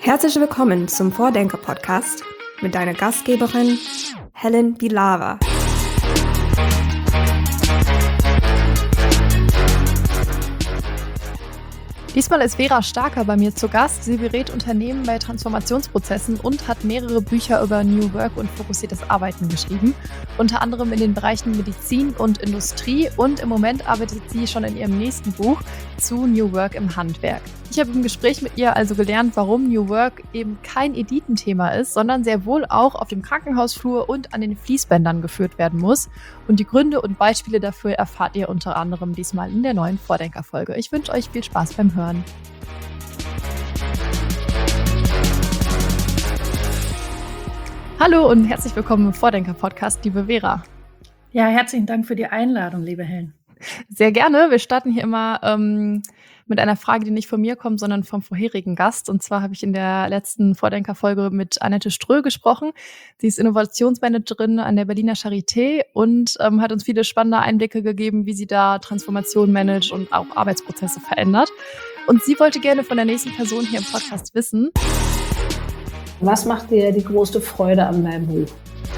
Herzlich willkommen zum Vordenker-Podcast mit deiner Gastgeberin Helen Bilava. Diesmal ist Vera Starker bei mir zu Gast. Sie berät Unternehmen bei Transformationsprozessen und hat mehrere Bücher über New Work und fokussiertes Arbeiten geschrieben. Unter anderem in den Bereichen Medizin und Industrie. Und im Moment arbeitet sie schon in ihrem nächsten Buch zu New Work im Handwerk. Ich habe im Gespräch mit ihr also gelernt, warum New Work eben kein Editenthema ist, sondern sehr wohl auch auf dem Krankenhausflur und an den Fließbändern geführt werden muss. Und die Gründe und Beispiele dafür erfahrt ihr unter anderem diesmal in der neuen Vordenker-Folge. Ich wünsche euch viel Spaß beim Hören. Hallo und herzlich willkommen im Vordenker-Podcast, liebe Vera. Ja, herzlichen Dank für die Einladung, liebe Helen. Sehr gerne. Wir starten hier immer mit einer Frage, die nicht von mir kommt, sondern vom vorherigen Gast. Und zwar habe ich in der letzten Vordenker-Folge mit Annette Ströh gesprochen. Sie ist Innovationsmanagerin an der Berliner Charité und hat uns viele spannende Einblicke gegeben, wie sie da Transformation managt und auch Arbeitsprozesse verändert. Und sie wollte gerne von der nächsten Person hier im Podcast wissen: Was macht dir die größte Freude an deinem Buch?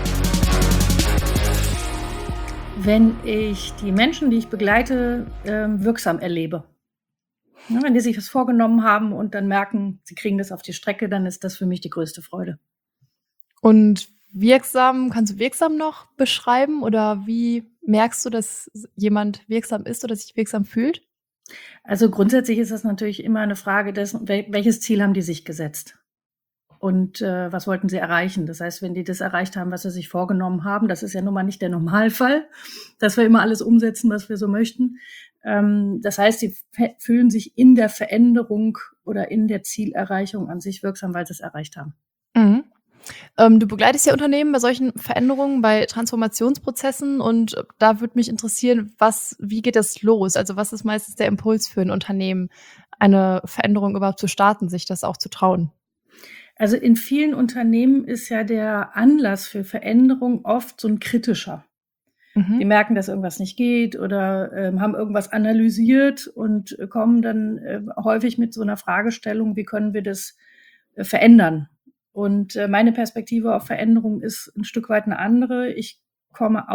Wenn ich die Menschen, die ich begleite, wirksam erlebe. Ja, wenn die sich was vorgenommen haben und dann merken, sie kriegen das auf die Strecke, dann ist das für mich die größte Freude. Und wirksam, kannst du wirksam noch beschreiben oder wie merkst du, dass jemand wirksam ist oder sich wirksam fühlt? Also grundsätzlich ist das natürlich immer eine Frage dessen, welches Ziel haben die sich gesetzt? Und was wollten sie erreichen? Das heißt, wenn die das erreicht haben, was sie sich vorgenommen haben, das ist ja nun mal nicht der Normalfall, dass wir immer alles umsetzen, was wir so möchten. Das heißt, sie fühlen sich in der Veränderung oder in der Zielerreichung an sich wirksam, weil sie es erreicht haben. Mhm. Du begleitest ja Unternehmen bei solchen Veränderungen, bei Transformationsprozessen, und da würde mich interessieren, wie geht das los? Also was ist meistens der Impuls für ein Unternehmen, eine Veränderung überhaupt zu starten, sich das auch zu trauen? Also in vielen Unternehmen ist ja der Anlass für Veränderung oft so ein kritischer. Die merken, dass irgendwas nicht geht oder haben irgendwas analysiert und kommen dann häufig mit so einer Fragestellung, wie können wir das verändern? Und meine Perspektive auf Veränderung ist ein Stück weit eine andere. Ich komme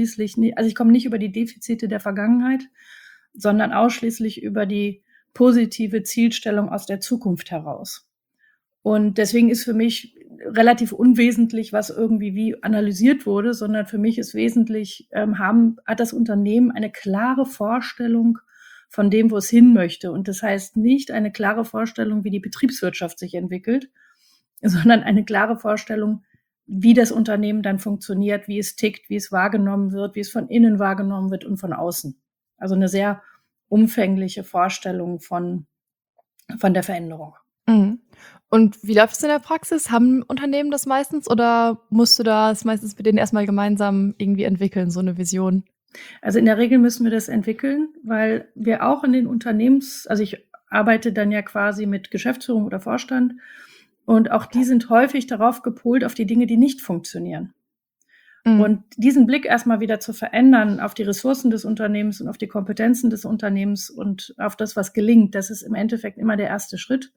nicht über die Defizite der Vergangenheit, sondern ausschließlich über die positive Zielstellung aus der Zukunft heraus. Und deswegen ist für mich relativ unwesentlich, was irgendwie wie analysiert wurde, sondern für mich ist wesentlich, hat das Unternehmen eine klare Vorstellung von dem, wo es hin möchte. Und das heißt nicht eine klare Vorstellung, wie die Betriebswirtschaft sich entwickelt, sondern eine klare Vorstellung, wie das Unternehmen dann funktioniert, wie es tickt, wie es wahrgenommen wird, wie es von innen wahrgenommen wird und von außen. Also eine sehr umfängliche Vorstellung von der Veränderung. Mhm. Und wie läuft es in der Praxis? Haben Unternehmen das meistens oder musst du das meistens mit denen erstmal gemeinsam irgendwie entwickeln, so eine Vision? Also in der Regel müssen wir das entwickeln, weil wir auch in den also ich arbeite dann ja quasi mit Geschäftsführung oder Vorstand und auch die sind häufig darauf gepolt, auf die Dinge, die nicht funktionieren. Und diesen Blick erstmal wieder zu verändern auf die Ressourcen des Unternehmens und auf die Kompetenzen des Unternehmens und auf das, was gelingt, das ist im Endeffekt immer der erste Schritt.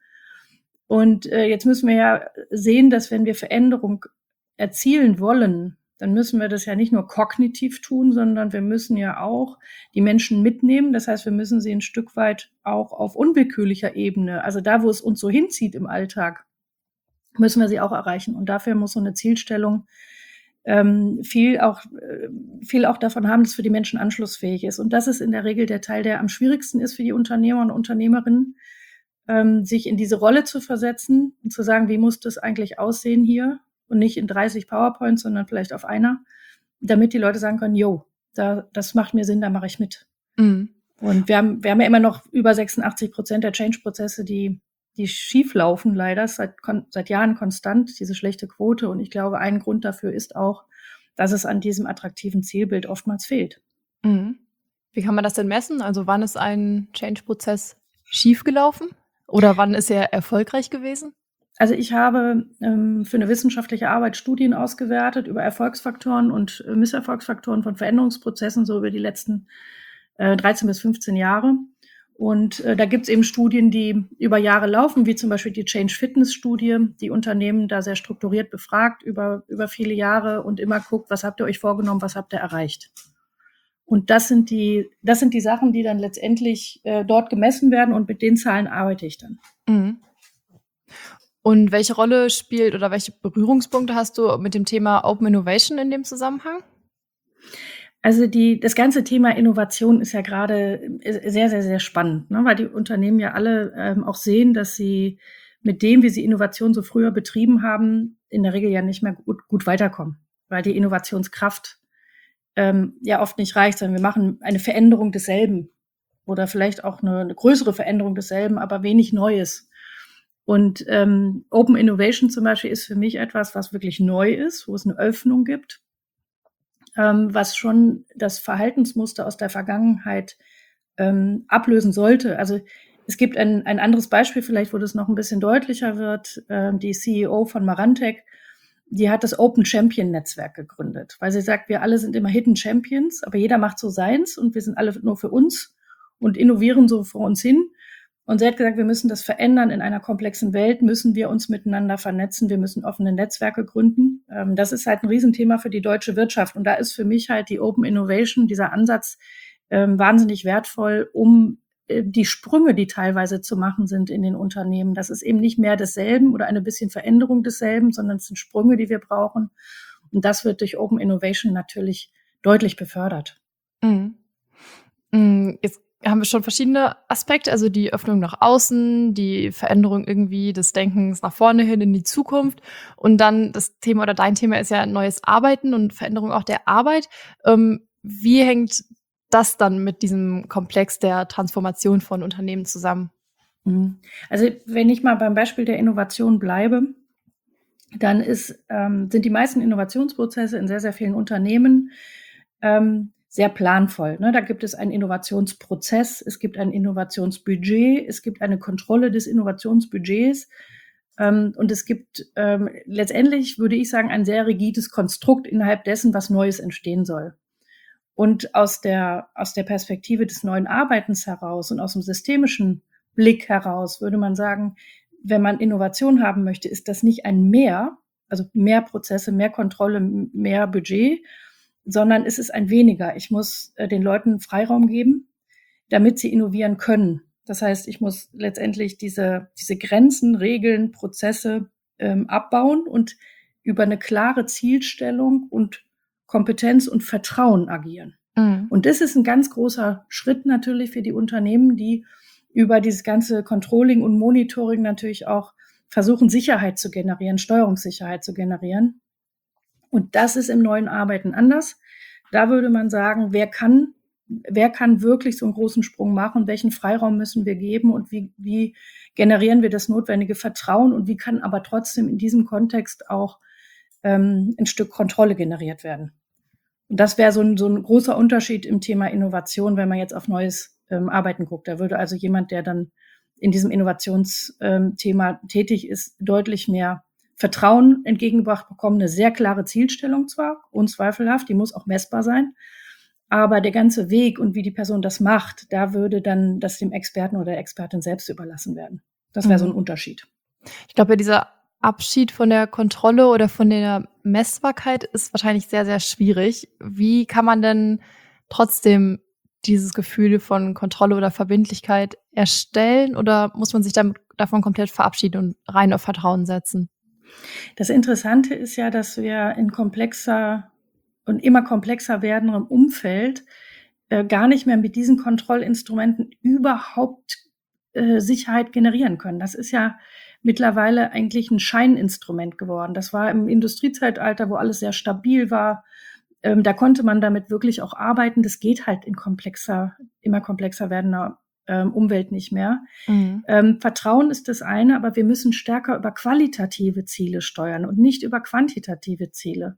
Und jetzt müssen wir ja sehen, dass wenn wir Veränderung erzielen wollen, dann müssen wir das ja nicht nur kognitiv tun, sondern wir müssen ja auch die Menschen mitnehmen. Das heißt, wir müssen sie ein Stück weit auch auf unwillkürlicher Ebene, also da, wo es uns so hinzieht im Alltag, müssen wir sie auch erreichen. Und dafür muss so eine Zielstellung viel auch davon haben, dass für die Menschen anschlussfähig ist. Und das ist in der Regel der Teil, der am schwierigsten ist für die Unternehmer und Unternehmerinnen, sich in diese Rolle zu versetzen und zu sagen, wie muss das eigentlich aussehen hier und nicht in 30 PowerPoints, sondern vielleicht auf einer, damit die Leute sagen können, das macht mir Sinn, da mache ich mit. Mhm. Und wir haben ja immer noch über 86% der Change-Prozesse, die schief laufen, leider seit Jahren konstant, diese schlechte Quote. Und ich glaube, ein Grund dafür ist auch, dass es an diesem attraktiven Zielbild oftmals fehlt. Mhm. Wie kann man das denn messen? Also wann ist ein Change-Prozess schiefgelaufen? Oder wann ist er erfolgreich gewesen? Also ich habe für eine wissenschaftliche Arbeit Studien ausgewertet über Erfolgsfaktoren und Misserfolgsfaktoren von Veränderungsprozessen so über die letzten 13 bis 15 Jahre. Und da gibt es eben Studien, die über Jahre laufen, wie zum Beispiel die Change-Fitness-Studie, die Unternehmen da sehr strukturiert befragt über viele Jahre und immer guckt, was habt ihr euch vorgenommen, was habt ihr erreicht. Und das sind die Sachen, die dann letztendlich dort gemessen werden, und mit den Zahlen arbeite ich dann. Mhm. Und welche Rolle spielt oder welche Berührungspunkte hast du mit dem Thema Open Innovation in dem Zusammenhang? Also das ganze Thema Innovation ist ja gerade sehr, sehr, sehr spannend, ne? Weil die Unternehmen ja alle auch sehen, dass sie mit dem, wie sie Innovation so früher betrieben haben, in der Regel ja nicht mehr gut weiterkommen, weil die Innovationskraft ja oft nicht reicht, sondern wir machen eine Veränderung desselben oder vielleicht auch eine größere Veränderung desselben, aber wenig Neues. Und Open Innovation zum Beispiel ist für mich etwas, was wirklich neu ist, wo es eine Öffnung gibt, was schon das Verhaltensmuster aus der Vergangenheit ablösen sollte. Also es gibt ein anderes Beispiel vielleicht, wo das noch ein bisschen deutlicher wird. Die CEO von Marantec, die hat das Open Champion Netzwerk gegründet, weil sie sagt, wir alle sind immer Hidden Champions, aber jeder macht so seins und wir sind alle nur für uns und innovieren so vor uns hin. Und sie hat gesagt, wir müssen das verändern. In einer komplexen Welt müssen wir uns miteinander vernetzen. Wir müssen offene Netzwerke gründen. Das ist halt ein Riesenthema für die deutsche Wirtschaft. Und da ist für mich halt die Open Innovation, dieser Ansatz, wahnsinnig wertvoll, um die Sprünge, die teilweise zu machen sind in den Unternehmen. Das ist eben nicht mehr desselben oder eine bisschen Veränderung desselben, sondern es sind Sprünge, die wir brauchen. Und das wird durch Open Innovation natürlich deutlich befördert. Jetzt haben wir schon verschiedene Aspekte, also die Öffnung nach außen, die Veränderung irgendwie des Denkens nach vorne hin in die Zukunft. Und dann das Thema oder dein Thema ist ja neues Arbeiten und Veränderung auch der Arbeit. Wie hängt das dann mit diesem Komplex der Transformation von Unternehmen zusammen? Also wenn ich mal beim Beispiel der Innovation bleibe, dann sind die meisten Innovationsprozesse in sehr, sehr vielen Unternehmen sehr planvoll. Ne? Da gibt es einen Innovationsprozess, es gibt ein Innovationsbudget, es gibt eine Kontrolle des Innovationsbudgets und es gibt letztendlich, würde ich sagen, ein sehr rigides Konstrukt innerhalb dessen, was Neues entstehen soll. Und aus der Perspektive des neuen Arbeitens heraus und aus dem systemischen Blick heraus würde man sagen, wenn man Innovation haben möchte, ist das nicht ein Mehr, also mehr Prozesse, mehr Kontrolle, mehr Budget, sondern es ist ein weniger. Ich muss den Leuten Freiraum geben, damit sie innovieren können. Das heißt, ich muss letztendlich diese Grenzen, Regeln, Prozesse abbauen und über eine klare Zielstellung und Kompetenz und Vertrauen agieren. Und das ist ein ganz großer Schritt natürlich für die Unternehmen, die über dieses ganze Controlling und Monitoring natürlich auch versuchen, Sicherheit zu generieren, Steuerungssicherheit zu generieren. Und das ist im neuen Arbeiten anders. Da würde man sagen, wer kann wirklich so einen großen Sprung machen? Welchen Freiraum müssen wir geben? Und wie generieren wir das notwendige Vertrauen? Und wie kann aber trotzdem in diesem Kontext auch ein Stück Kontrolle generiert werden? Und das wäre so ein großer Unterschied im Thema Innovation, wenn man jetzt auf neues Arbeiten guckt. Da würde also jemand, der dann in diesem Innovationsthema tätig ist, deutlich mehr Vertrauen entgegengebracht bekommen. Eine sehr klare Zielstellung zwar, unzweifelhaft, die muss auch messbar sein, aber der ganze Weg und wie die Person das macht, da würde dann das dem Experten oder der Expertin selbst überlassen werden. Das wäre so ein Unterschied. Ich glaube, ja, dieser Abschied von der Kontrolle oder von der Messbarkeit ist wahrscheinlich sehr, sehr schwierig. Wie kann man denn trotzdem dieses Gefühl von Kontrolle oder Verbindlichkeit erstellen oder muss man sich davon komplett verabschieden und rein auf Vertrauen setzen? Das Interessante ist ja, dass wir in komplexer und immer komplexer werdendem Umfeld gar nicht mehr mit diesen Kontrollinstrumenten überhaupt Sicherheit generieren können. Das ist ja mittlerweile eigentlich ein Scheininstrument geworden. Das war im Industriezeitalter, wo alles sehr stabil war. Da konnte man damit wirklich auch arbeiten. Das geht halt in immer komplexer werdender Umwelt nicht mehr. Vertrauen ist das eine, aber wir müssen stärker über qualitative Ziele steuern und nicht über quantitative Ziele.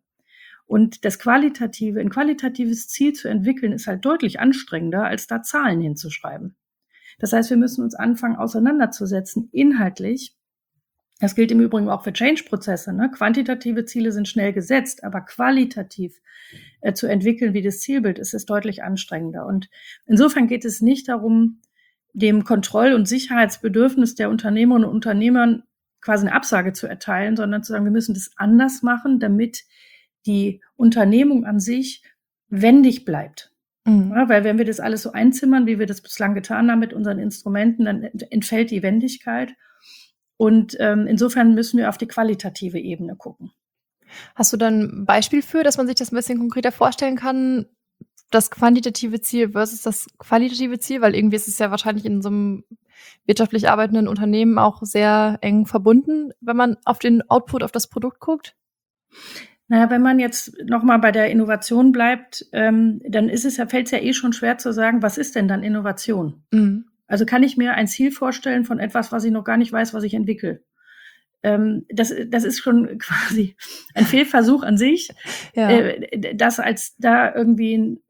Und ein qualitatives Ziel zu entwickeln, ist halt deutlich anstrengender, als da Zahlen hinzuschreiben. Das heißt, wir müssen uns anfangen, auseinanderzusetzen, inhaltlich. Das gilt im Übrigen auch für Change-Prozesse. Ne? Quantitative Ziele sind schnell gesetzt, aber qualitativ zu entwickeln, wie das Zielbild ist, ist deutlich anstrengender. Und insofern geht es nicht darum, dem Kontroll- und Sicherheitsbedürfnis der Unternehmerinnen und Unternehmern quasi eine Absage zu erteilen, sondern zu sagen, wir müssen das anders machen, damit die Unternehmung an sich wendig bleibt. Ja, weil wenn wir das alles so einzimmern, wie wir das bislang getan haben mit unseren Instrumenten, dann entfällt die Wendigkeit. Und insofern müssen wir auf die qualitative Ebene gucken. Hast du dann ein Beispiel für, dass man sich das ein bisschen konkreter vorstellen kann, das quantitative Ziel versus das qualitative Ziel? Weil irgendwie ist es ja wahrscheinlich in so einem wirtschaftlich arbeitenden Unternehmen auch sehr eng verbunden, wenn man auf den Output, auf das Produkt guckt. Naja, wenn man jetzt nochmal bei der Innovation bleibt, dann fällt es ja eh schon schwer zu sagen, was ist denn dann Innovation? Also kann ich mir ein Ziel vorstellen von etwas, was ich noch gar nicht weiß, was ich entwickle? Das ist schon quasi ein Fehlversuch an sich, das als da irgendwie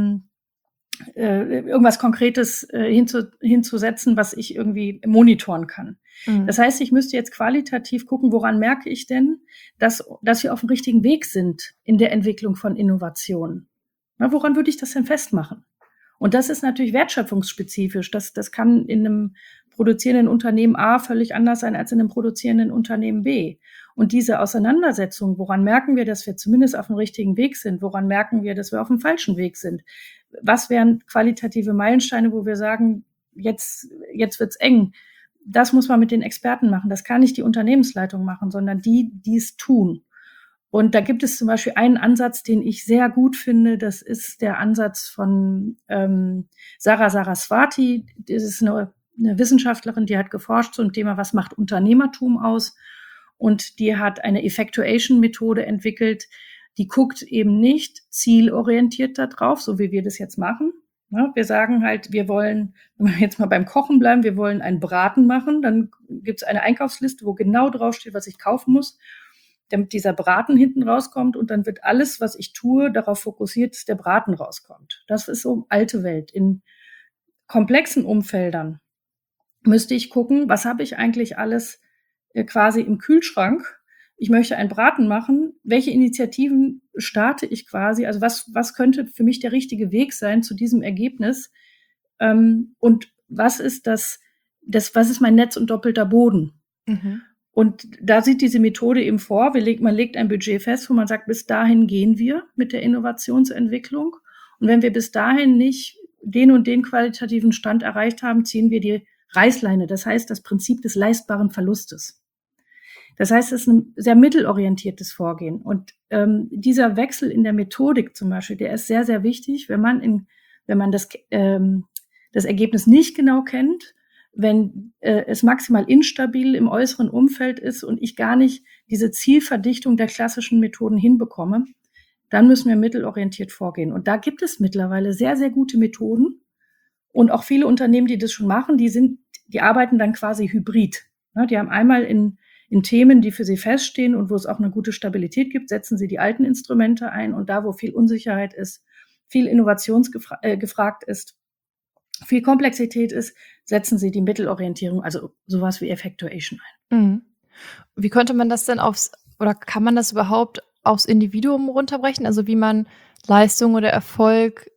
irgendwas Konkretes hinzusetzen, was ich irgendwie monitoren kann. Das heißt, ich müsste jetzt qualitativ gucken, woran merke ich denn, dass wir auf dem richtigen Weg sind in der Entwicklung von Innovationen. Na, woran würde ich das denn festmachen? Und das ist natürlich wertschöpfungsspezifisch. Das kann in einem produzierenden Unternehmen A völlig anders sein als in einem produzierenden Unternehmen B. Und diese Auseinandersetzung, woran merken wir, dass wir zumindest auf dem richtigen Weg sind? Woran merken wir, dass wir auf dem falschen Weg sind? Was wären qualitative Meilensteine, wo wir sagen, jetzt wird's eng? Das muss man mit den Experten machen. Das kann nicht die Unternehmensleitung machen, sondern die es tun. Und da gibt es zum Beispiel einen Ansatz, den ich sehr gut finde. Das ist der Ansatz von Sarah Saraswati. Das ist eine Wissenschaftlerin, die hat geforscht zum Thema, was macht Unternehmertum aus? Und die hat eine Effectuation-Methode entwickelt, die guckt eben nicht zielorientiert da drauf, so wie wir das jetzt machen. Ja, wir sagen halt, wir wollen, wenn wir jetzt mal beim Kochen bleiben, wir wollen einen Braten machen. Dann gibt es eine Einkaufsliste, wo genau draufsteht, was ich kaufen muss, damit dieser Braten hinten rauskommt. Und dann wird alles, was ich tue, darauf fokussiert, dass der Braten rauskommt. Das ist so alte Welt. In komplexen Umfeldern müsste ich gucken, was habe ich eigentlich alles quasi im Kühlschrank. Ich möchte einen Braten machen. Welche Initiativen starte ich quasi? Also was könnte für mich der richtige Weg sein zu diesem Ergebnis? Und was ist was ist mein Netz und doppelter Boden? Und da sieht diese Methode eben vor, man legt ein Budget fest, wo man sagt, bis dahin gehen wir mit der Innovationsentwicklung. Und wenn wir bis dahin nicht den und den qualitativen Stand erreicht haben, ziehen wir die Reißleine. Das heißt, das Prinzip des leistbaren Verlustes. Das heißt, es ist ein sehr mittelorientiertes Vorgehen. Und dieser Wechsel in der Methodik zum Beispiel, der ist sehr, sehr wichtig, wenn man das Ergebnis nicht genau kennt, wenn es maximal instabil im äußeren Umfeld ist und ich gar nicht diese Zielverdichtung der klassischen Methoden hinbekomme, dann müssen wir mittelorientiert vorgehen. Und da gibt es mittlerweile sehr, sehr gute Methoden. Und auch viele Unternehmen, die das schon machen, die arbeiten dann quasi hybrid. Ja, die haben einmal in Themen, die für sie feststehen und wo es auch eine gute Stabilität gibt, setzen sie die alten Instrumente ein. Und da, wo viel Unsicherheit ist, viel Innovation gefragt ist, viel Komplexität ist, setzen sie die Mittelorientierung, also sowas wie Effectuation ein. Wie könnte man das denn oder kann man das überhaupt aufs Individuum runterbrechen? Also wie man Leistung oder Erfolg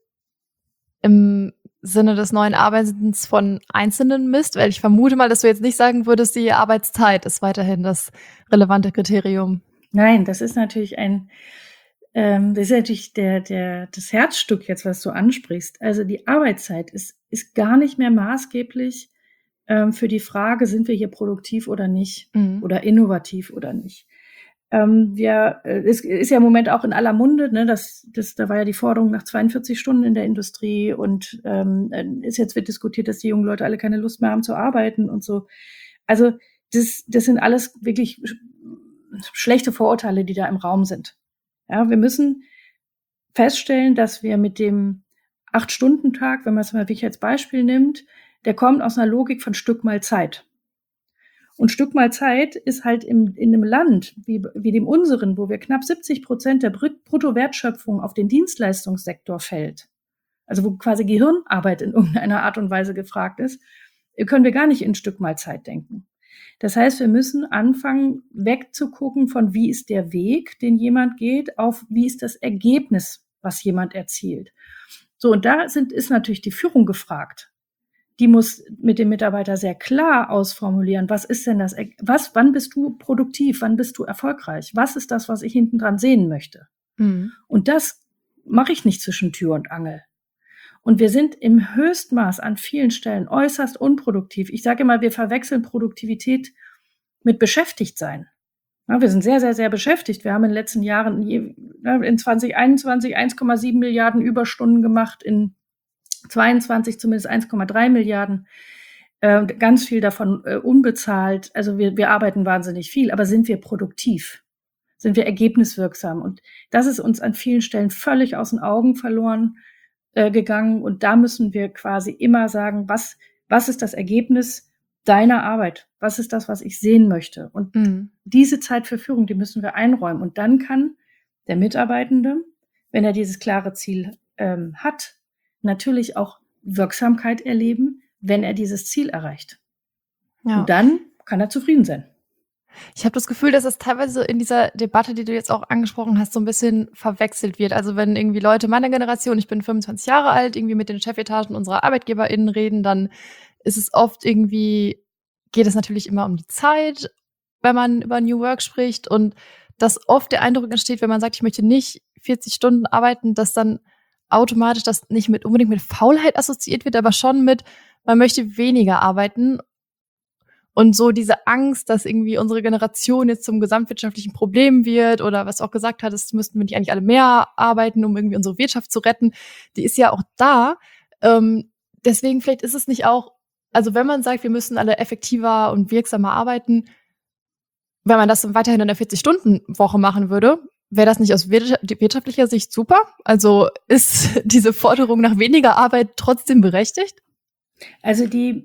im Sinne des neuen Arbeitens von Einzelnen misst? Weil ich vermute mal, dass du jetzt nicht sagen würdest, die Arbeitszeit ist weiterhin das relevante Kriterium. Nein, das ist natürlich das Herzstück jetzt, was du ansprichst. Also die Arbeitszeit ist gar nicht mehr maßgeblich für die Frage, sind wir hier produktiv oder nicht oder innovativ oder nicht. Es ist ja im Moment auch in aller Munde, ne, da war ja die Forderung nach 42 Stunden in der Industrie und wird diskutiert, dass die jungen Leute alle keine Lust mehr haben zu arbeiten und so. Also das sind alles wirklich schlechte Vorurteile, die da im Raum sind. Ja, wir müssen feststellen, dass wir mit dem 8-Stunden-Tag, wenn man es mal wirklich als Beispiel nimmt, der kommt aus einer Logik von Stück mal Zeit. Und Stück mal Zeit ist halt in einem Land wie dem unseren, wo wir knapp 70% der Bruttowertschöpfung auf den Dienstleistungssektor fällt, also wo quasi Gehirnarbeit in irgendeiner Art und Weise gefragt ist, können wir gar nicht in Stück mal Zeit denken. Das heißt, wir müssen anfangen, wegzugucken von wie ist der Weg, den jemand geht, auf wie ist das Ergebnis, was jemand erzielt. So, und da ist natürlich die Führung gefragt. die muss mit dem Mitarbeiter sehr klar ausformulieren, was ist denn wann bist du produktiv, wann bist du erfolgreich, was ist das, was ich hinten dran sehen möchte. Und das mache ich nicht zwischen Tür und Angel. Und wir sind im Höchstmaß an vielen Stellen äußerst unproduktiv. Ich sage immer, wir verwechseln Produktivität mit Beschäftigtsein. Ja, wir sind sehr, sehr, sehr beschäftigt. Wir haben in den letzten Jahren in 2021 1,7 Milliarden Überstunden gemacht, in 22 zumindest 1,3 Milliarden. Ganz viel davon unbezahlt. Also wir arbeiten wahnsinnig viel, aber sind wir produktiv? Sind wir ergebniswirksam? Und das ist uns an vielen Stellen völlig aus den Augen verloren gegangen. Und da müssen wir quasi immer sagen, was ist das Ergebnis deiner Arbeit? Was ist das, was ich sehen möchte? Und diese Zeit für Führung, die müssen wir einräumen. Und dann kann der Mitarbeitende, wenn er dieses klare Ziel hat, natürlich auch Wirksamkeit erleben, wenn er dieses Ziel erreicht. Ja. Und dann kann er zufrieden sein. Ich habe das Gefühl, dass es teilweise in dieser Debatte, die du jetzt auch angesprochen hast, so ein bisschen verwechselt wird. Also wenn irgendwie Leute meiner Generation, ich bin 25 Jahre alt, irgendwie mit den Chefetagen unserer ArbeitgeberInnen reden, dann ist es oft irgendwie, geht es natürlich immer um die Zeit, wenn man über New Work spricht, und dass oft der Eindruck entsteht, wenn man sagt, ich möchte nicht 40 Stunden arbeiten, dass dann automatisch das nicht unbedingt mit Faulheit assoziiert wird, aber schon mit, man möchte weniger arbeiten. Und so diese Angst, dass irgendwie unsere Generation jetzt zum gesamtwirtschaftlichen Problem wird, oder was auch gesagt hat, es müssten wir nicht eigentlich alle mehr arbeiten, um irgendwie unsere Wirtschaft zu retten, die ist ja auch da. Deswegen vielleicht ist es nicht auch, also wenn man sagt, wir müssen alle effektiver und wirksamer arbeiten, wenn man das weiterhin in der 40-Stunden-Woche machen würde, wäre das nicht aus wirtschaftlicher Sicht super? Also ist diese Forderung nach weniger Arbeit trotzdem berechtigt? Also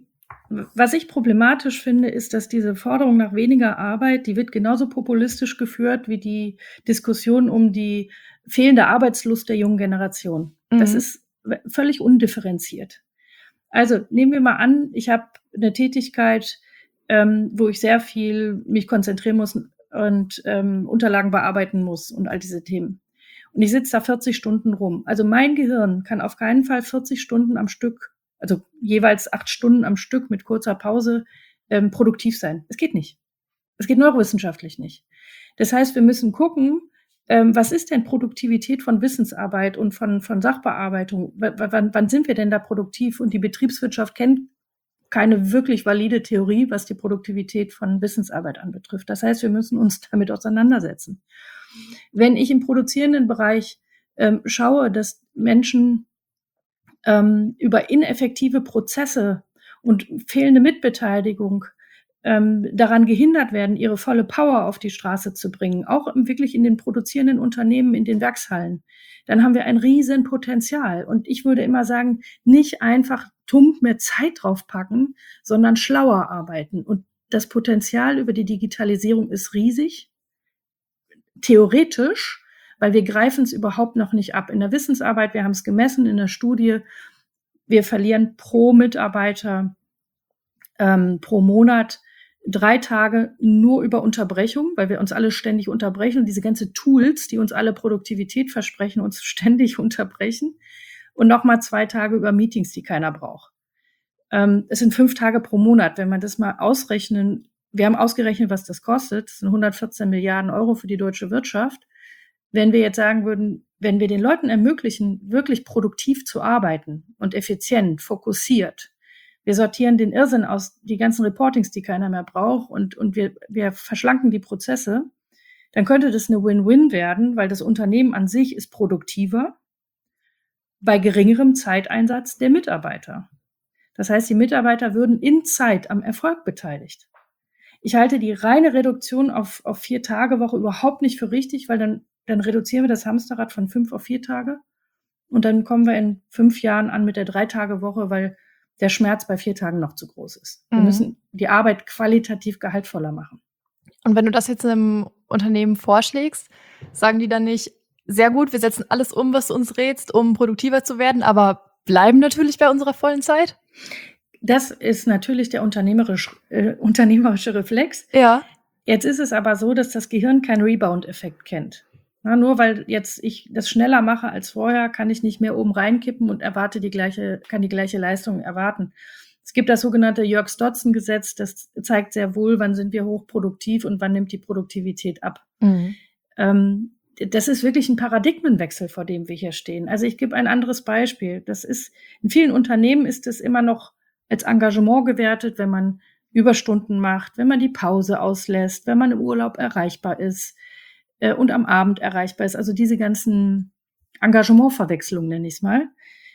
was ich problematisch finde, ist, dass diese Forderung nach weniger Arbeit, die wird genauso populistisch geführt wie die Diskussion um die fehlende Arbeitslust der jungen Generation. Das ist völlig undifferenziert. Also nehmen wir mal an, ich habe eine Tätigkeit, wo ich sehr viel mich konzentrieren muss und Unterlagen bearbeiten muss und all diese Themen. Und ich sitze da 40 Stunden rum. Also mein Gehirn kann auf keinen Fall 40 Stunden am Stück, also jeweils 8 Stunden am Stück mit kurzer Pause, produktiv sein. Es geht nicht. Es geht neurowissenschaftlich nicht. Das heißt, wir müssen gucken, was ist denn Produktivität von Wissensarbeit und von Sachbearbeitung? Wann sind wir denn da produktiv? Und die Betriebswirtschaft kennt keine wirklich valide Theorie, was die Produktivität von Wissensarbeit anbetrifft. Das heißt, wir müssen uns damit auseinandersetzen. Wenn ich im produzierenden Bereich schaue, dass Menschen über ineffektive Prozesse und fehlende Mitbeteiligung daran gehindert werden, ihre volle Power auf die Straße zu bringen, auch wirklich in den produzierenden Unternehmen, in den Werkshallen, dann haben wir ein riesen Potenzial. Und ich würde immer sagen, nicht einfach tump mehr Zeit draufpacken, sondern schlauer arbeiten. Und das Potenzial über die Digitalisierung ist riesig, theoretisch, weil wir greifen es überhaupt noch nicht ab. In der Wissensarbeit, wir haben es gemessen in der Studie, wir verlieren pro Mitarbeiter pro Monat 3 Tage nur über Unterbrechung, weil wir uns alle ständig unterbrechen und diese ganze Tools, die uns alle Produktivität versprechen, uns ständig unterbrechen, und nochmal 2 Tage über Meetings, die keiner braucht. Es sind 5 Tage pro Monat, wenn man das mal ausrechnen. Wir haben ausgerechnet, was das kostet. Das sind 114 Milliarden Euro für die deutsche Wirtschaft. Wenn wir jetzt sagen würden, wenn wir den Leuten ermöglichen, wirklich produktiv zu arbeiten und effizient, fokussiert, wir sortieren den Irrsinn aus, die ganzen Reportings, die keiner mehr braucht, und wir verschlanken die Prozesse, dann könnte das eine Win-Win werden, weil das Unternehmen an sich ist produktiver bei geringerem Zeiteinsatz der Mitarbeiter. Das heißt, die Mitarbeiter würden in Zeit am Erfolg beteiligt. Ich halte die reine Reduktion auf 4-Tage-Woche überhaupt nicht für richtig, weil dann reduzieren wir das Hamsterrad von 5 auf 4 Tage und dann kommen wir in 5 Jahren an mit der 3-Tage-Woche, weil der Schmerz bei 4 Tagen noch zu groß ist. Wir müssen die Arbeit qualitativ gehaltvoller machen. Und wenn du das jetzt einem Unternehmen vorschlägst, sagen die dann nicht, sehr gut, wir setzen alles um, was du uns rätst, um produktiver zu werden, aber bleiben natürlich bei unserer vollen Zeit? Das ist natürlich der unternehmerische Reflex. Ja. Jetzt ist es aber so, dass das Gehirn keinen Rebound-Effekt kennt. Na, nur weil jetzt ich das schneller mache als vorher, kann ich nicht mehr oben reinkippen und kann die gleiche Leistung erwarten. Es gibt das sogenannte Yerkes-Dodson-Gesetz, das zeigt sehr wohl, wann sind wir hochproduktiv und wann nimmt die Produktivität ab. Das ist wirklich ein Paradigmenwechsel, vor dem wir hier stehen. Also ich gebe ein anderes Beispiel. Das ist, in vielen Unternehmen ist es immer noch als Engagement gewertet, wenn man Überstunden macht, wenn man die Pause auslässt, wenn man im Urlaub erreichbar ist und am Abend erreichbar ist. Also diese ganzen Engagementverwechslungen, nenne ich es mal.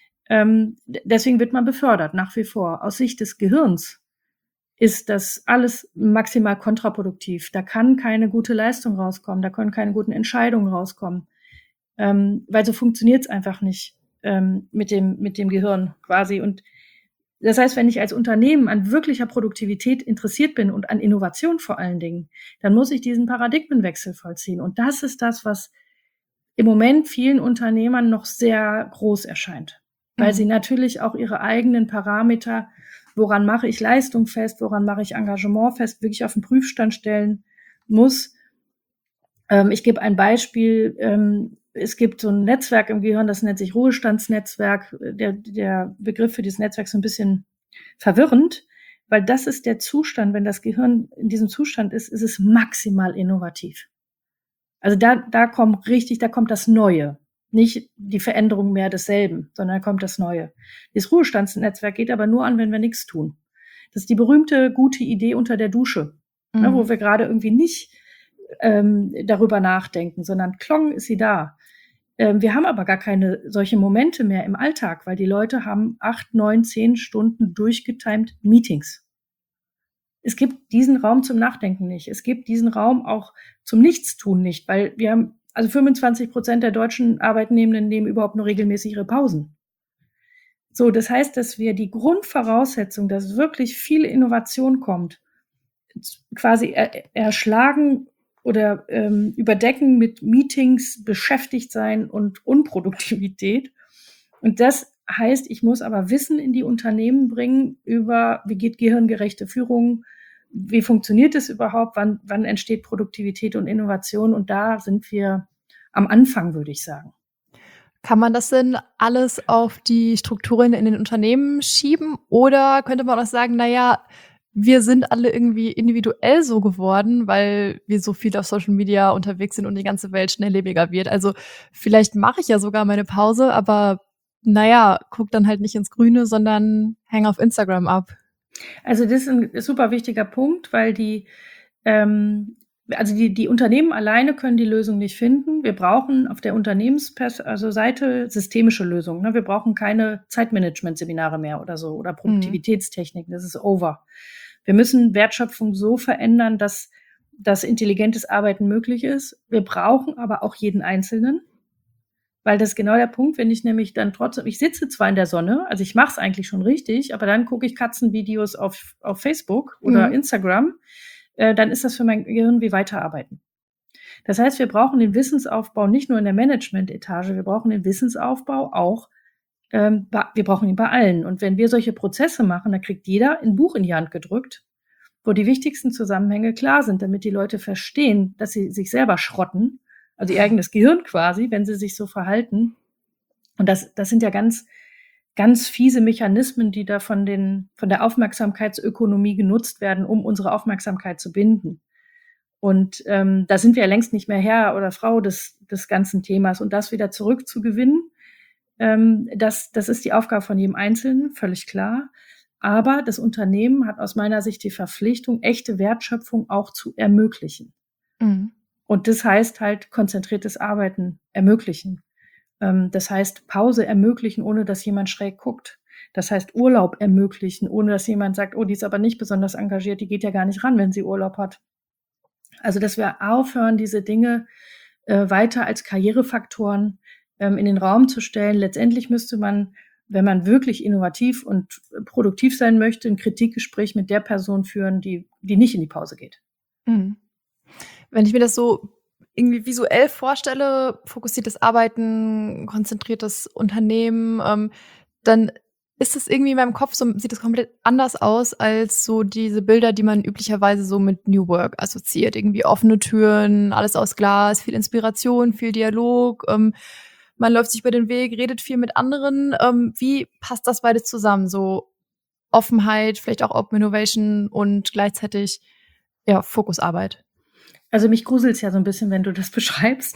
Deswegen wird man befördert, nach wie vor. Aus Sicht des Gehirns ist das alles maximal kontraproduktiv. Da kann keine gute Leistung rauskommen, da können keine guten Entscheidungen rauskommen, weil so funktioniert es einfach nicht mit dem Gehirn quasi. Und das heißt, wenn ich als Unternehmen an wirklicher Produktivität interessiert bin und an Innovation vor allen Dingen, dann muss ich diesen Paradigmenwechsel vollziehen. Und das ist das, was im Moment vielen Unternehmern noch sehr groß erscheint, weil sie natürlich auch ihre eigenen Parameter, woran mache ich Leistung fest, woran mache ich Engagement fest, wirklich auf den Prüfstand stellen muss. Ich gebe ein Beispiel. Es gibt so ein Netzwerk im Gehirn, das nennt sich Ruhestandsnetzwerk. Der Begriff für dieses Netzwerk ist ein bisschen verwirrend, weil das ist der Zustand, wenn das Gehirn in diesem Zustand ist es maximal innovativ. Also da kommt das Neue. Nicht die Veränderung mehr desselben, sondern kommt das Neue. Das Ruhestandsnetzwerk geht aber nur an, wenn wir nichts tun. Das ist die berühmte gute Idee unter der Dusche, ne, wo wir gerade irgendwie nicht darüber nachdenken, sondern klong ist sie da. Wir haben aber gar keine solche Momente mehr im Alltag, weil die Leute haben 8, 9, 10 Stunden durchgetimed Meetings. Es gibt diesen Raum zum Nachdenken nicht. Es gibt diesen Raum auch zum Nichtstun nicht, weil wir haben, also 25% der deutschen Arbeitnehmenden nehmen überhaupt nur regelmäßig ihre Pausen. So, das heißt, dass wir die Grundvoraussetzung, dass wirklich viel Innovation kommt, quasi erschlagen oder überdecken mit Meetings, beschäftigt sein und Unproduktivität. Und das heißt, ich muss aber Wissen in die Unternehmen bringen über, wie geht gehirngerechte Führung, wie funktioniert es überhaupt, wann entsteht Produktivität und Innovation. Und da sind wir am Anfang, würde ich sagen. Kann man das denn alles auf die Strukturen in den Unternehmen schieben? Oder könnte man auch sagen, naja, wir sind alle irgendwie individuell so geworden, weil wir so viel auf Social Media unterwegs sind und die ganze Welt schnelllebiger wird. Also vielleicht mache ich ja sogar meine Pause, aber naja, guck dann halt nicht ins Grüne, sondern häng auf Instagram ab. Also das ist ein super wichtiger Punkt, weil die Unternehmen alleine können die Lösung nicht finden. Wir brauchen auf der Seite systemische Lösungen. Ne? Wir brauchen keine Zeitmanagement-Seminare mehr oder so oder Produktivitätstechniken. Das ist over. Wir müssen Wertschöpfung so verändern, dass intelligentes Arbeiten möglich ist. Wir brauchen aber auch jeden Einzelnen, weil das ist genau der Punkt, wenn ich nämlich dann trotzdem, ich sitze zwar in der Sonne, also ich mache es eigentlich schon richtig, aber dann gucke ich Katzenvideos auf Facebook oder Instagram, dann ist das für mein Gehirn wie Weiterarbeiten. Das heißt, wir brauchen den Wissensaufbau nicht nur in der Management-Etage, wir brauchen den Wissensaufbau auch, wir brauchen ihn bei allen. Und wenn wir solche Prozesse machen, dann kriegt jeder ein Buch in die Hand gedrückt, wo die wichtigsten Zusammenhänge klar sind, damit die Leute verstehen, dass sie sich selber schrotten, also ihr eigenes Gehirn quasi, wenn sie sich so verhalten. Und das sind ja ganz, ganz fiese Mechanismen, die da von der Aufmerksamkeitsökonomie genutzt werden, um unsere Aufmerksamkeit zu binden. Und da sind wir ja längst nicht mehr Herr oder Frau des ganzen Themas. Und das wieder zurückzugewinnen, das ist die Aufgabe von jedem Einzelnen, völlig klar. Aber das Unternehmen hat aus meiner Sicht die Verpflichtung, echte Wertschöpfung auch zu ermöglichen. Und das heißt halt konzentriertes Arbeiten ermöglichen. Das heißt Pause ermöglichen, ohne dass jemand schräg guckt. Das heißt Urlaub ermöglichen, ohne dass jemand sagt, oh, die ist aber nicht besonders engagiert, die geht ja gar nicht ran, wenn sie Urlaub hat. Also dass wir aufhören, diese Dinge weiter als Karrierefaktoren in den Raum zu stellen. Letztendlich müsste man, wenn man wirklich innovativ und produktiv sein möchte, ein Kritikgespräch mit der Person führen, die nicht in die Pause geht. Wenn ich mir das so irgendwie visuell vorstelle, fokussiertes Arbeiten, konzentriertes Unternehmen, dann ist es irgendwie in meinem Kopf so, sieht es komplett anders aus als so diese Bilder, die man üblicherweise so mit New Work assoziiert. Irgendwie offene Türen, alles aus Glas, viel Inspiration, viel Dialog. Man läuft sich über den Weg, redet viel mit anderen. Wie passt das beides zusammen? So Offenheit, vielleicht auch Open Innovation und gleichzeitig Fokusarbeit? Also mich gruselt's ja so ein bisschen, wenn du das beschreibst,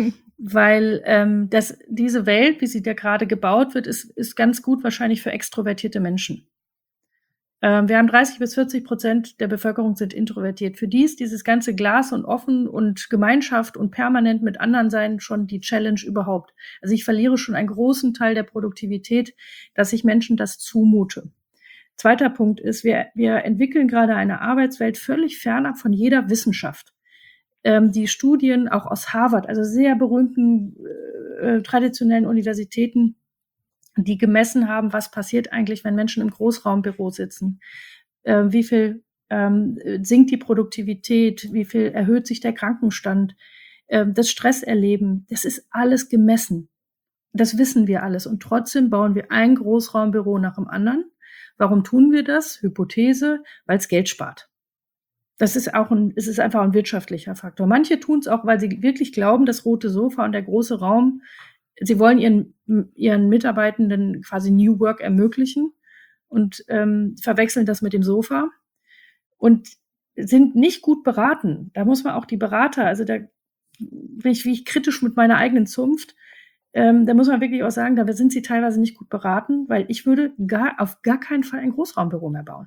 weil diese Welt, wie sie da gerade gebaut wird, ist ganz gut wahrscheinlich für extrovertierte Menschen. Wir haben 30-40% der Bevölkerung sind introvertiert. Für die ist dieses ganze Glas und offen und Gemeinschaft und permanent mit anderen sein schon die Challenge überhaupt. Also ich verliere schon einen großen Teil der Produktivität, dass ich Menschen das zumute. Zweiter Punkt ist, wir entwickeln gerade eine Arbeitswelt völlig fernab von jeder Wissenschaft. Die Studien auch aus Harvard, also sehr berühmten traditionellen Universitäten, die gemessen haben, was passiert eigentlich, wenn Menschen im Großraumbüro sitzen. Wie viel sinkt die Produktivität, wie viel erhöht sich der Krankenstand, das Stresserleben, das ist alles gemessen. Das wissen wir alles. Und trotzdem bauen wir ein Großraumbüro nach dem anderen. Warum tun wir das? Hypothese, weil es Geld spart. Es ist einfach ein wirtschaftlicher Faktor. Manche tun es auch, weil sie wirklich glauben, das rote Sofa und der große Raum, sie wollen ihren Mitarbeitenden quasi New Work ermöglichen und verwechseln das mit dem Sofa und sind nicht gut beraten. Da muss man auch die Berater, also da bin ich kritisch mit meiner eigenen Zunft, da muss man wirklich auch sagen, da sind sie teilweise nicht gut beraten, weil ich würde auf gar keinen Fall ein Großraumbüro mehr bauen.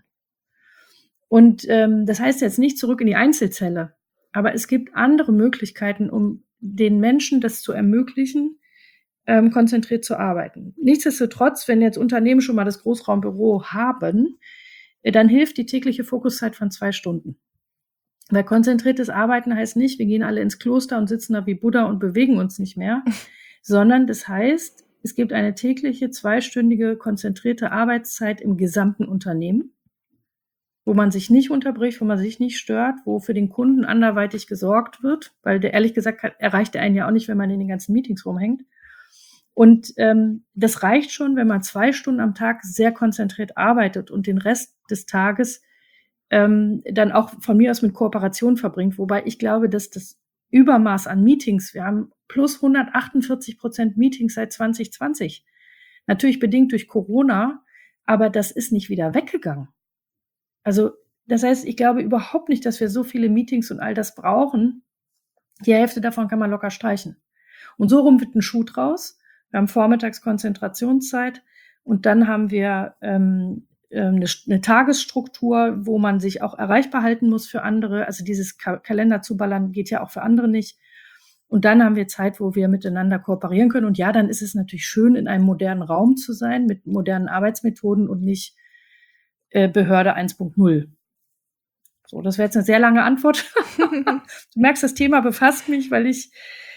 Und das heißt jetzt nicht zurück in die Einzelzelle, aber es gibt andere Möglichkeiten, um den Menschen das zu ermöglichen, konzentriert zu arbeiten. Nichtsdestotrotz, wenn jetzt Unternehmen schon mal das Großraumbüro haben, dann hilft die tägliche Fokuszeit von 2 Stunden. Weil konzentriertes Arbeiten heißt nicht, wir gehen alle ins Kloster und sitzen da wie Buddha und bewegen uns nicht mehr, sondern das heißt, es gibt eine tägliche 2-stündige konzentrierte Arbeitszeit im gesamten Unternehmen, wo man sich nicht unterbricht, wo man sich nicht stört, wo für den Kunden anderweitig gesorgt wird, weil der ehrlich gesagt erreicht er einen ja auch nicht, wenn man in den ganzen Meetings rumhängt. Und das reicht schon, wenn man 2 Stunden am Tag sehr konzentriert arbeitet und den Rest des Tages dann auch von mir aus mit Kooperation verbringt. Wobei ich glaube, dass das Übermaß an Meetings, wir haben plus 148% Meetings seit 2020. Natürlich bedingt durch Corona, aber das ist nicht wieder weggegangen. Also das heißt, ich glaube überhaupt nicht, dass wir so viele Meetings und all das brauchen. Die Hälfte davon kann man locker streichen. Und so rum wird ein Schuh draus. Wir haben vormittags Konzentrationszeit und dann haben wir eine Tagesstruktur, wo man sich auch erreichbar halten muss für andere. Also dieses Kalender zuballern geht ja auch für andere nicht. Und dann haben wir Zeit, wo wir miteinander kooperieren können. Und ja, dann ist es natürlich schön, in einem modernen Raum zu sein, mit modernen Arbeitsmethoden und nicht Behörde 1.0. So, das wäre jetzt eine sehr lange Antwort. Du merkst, das Thema befasst mich, weil ich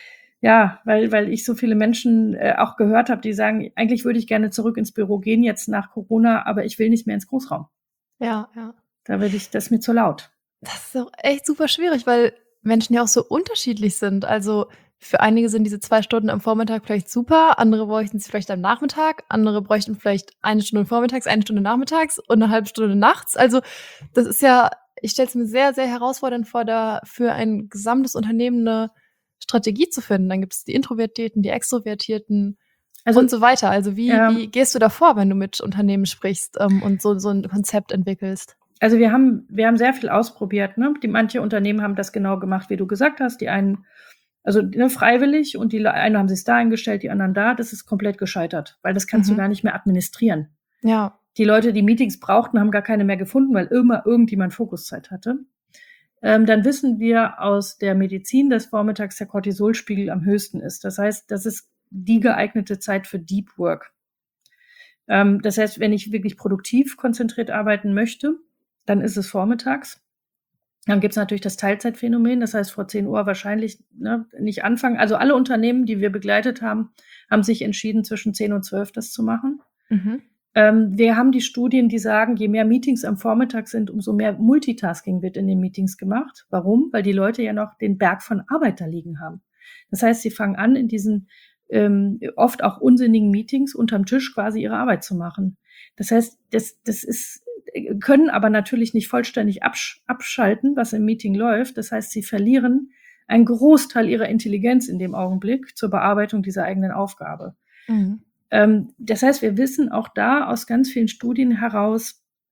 so viele Menschen auch gehört habe, die sagen, eigentlich würde ich gerne zurück ins Büro gehen, jetzt nach Corona, aber ich will nicht mehr ins Großraum. Ja. Das ist mir zu laut. Das ist doch echt super schwierig, weil Menschen ja auch so unterschiedlich sind. Also für einige sind diese 2 Stunden am Vormittag vielleicht super, andere bräuchten sie vielleicht am Nachmittag, andere bräuchten vielleicht 1 Stunde vormittags, 1 Stunde nachmittags und eine halbe Stunde nachts. Also das ist ja, ich stelle es mir sehr, sehr herausfordernd vor, da für ein gesamtes Unternehmen eine Strategie zu finden. Dann gibt es die Introvertierten, die Extrovertierten und so weiter. Also wie gehst du da vor, wenn du mit Unternehmen sprichst und so ein Konzept entwickelst? Also wir haben sehr viel ausprobiert. Ne? Manche Unternehmen haben das genau gemacht, wie du gesagt hast. Die einen, freiwillig und die einen haben sich da eingestellt, die anderen da. Das ist komplett gescheitert, weil das kannst du gar nicht mehr administrieren. Ja. Die Leute, die Meetings brauchten, haben gar keine mehr gefunden, weil immer irgendjemand Fokuszeit hatte. Dann wissen wir aus der Medizin, dass vormittags der Cortisolspiegel am höchsten ist. Das heißt, das ist die geeignete Zeit für Deep Work. Das heißt, wenn ich wirklich produktiv konzentriert arbeiten möchte, dann ist es vormittags. Dann gibt es natürlich das Teilzeitphänomen. Das heißt, vor 10 Uhr wahrscheinlich nicht anfangen. Also alle Unternehmen, die wir begleitet haben, haben sich entschieden, zwischen 10 und 12 das zu machen. Mhm. Wir haben die Studien, die sagen, je mehr Meetings am Vormittag sind, umso mehr Multitasking wird in den Meetings gemacht. Warum? Weil die Leute ja noch den Berg von Arbeit da liegen haben. Das heißt, sie fangen an, in diesen oft auch unsinnigen Meetings unterm Tisch quasi ihre Arbeit zu machen. Das heißt, das ist, können aber natürlich nicht vollständig abschalten, was im Meeting läuft. Das heißt, sie verlieren einen Großteil ihrer Intelligenz in dem Augenblick zur Bearbeitung dieser eigenen Aufgabe. Mhm. Das heißt, wir wissen auch da aus ganz vielen Studien heraus,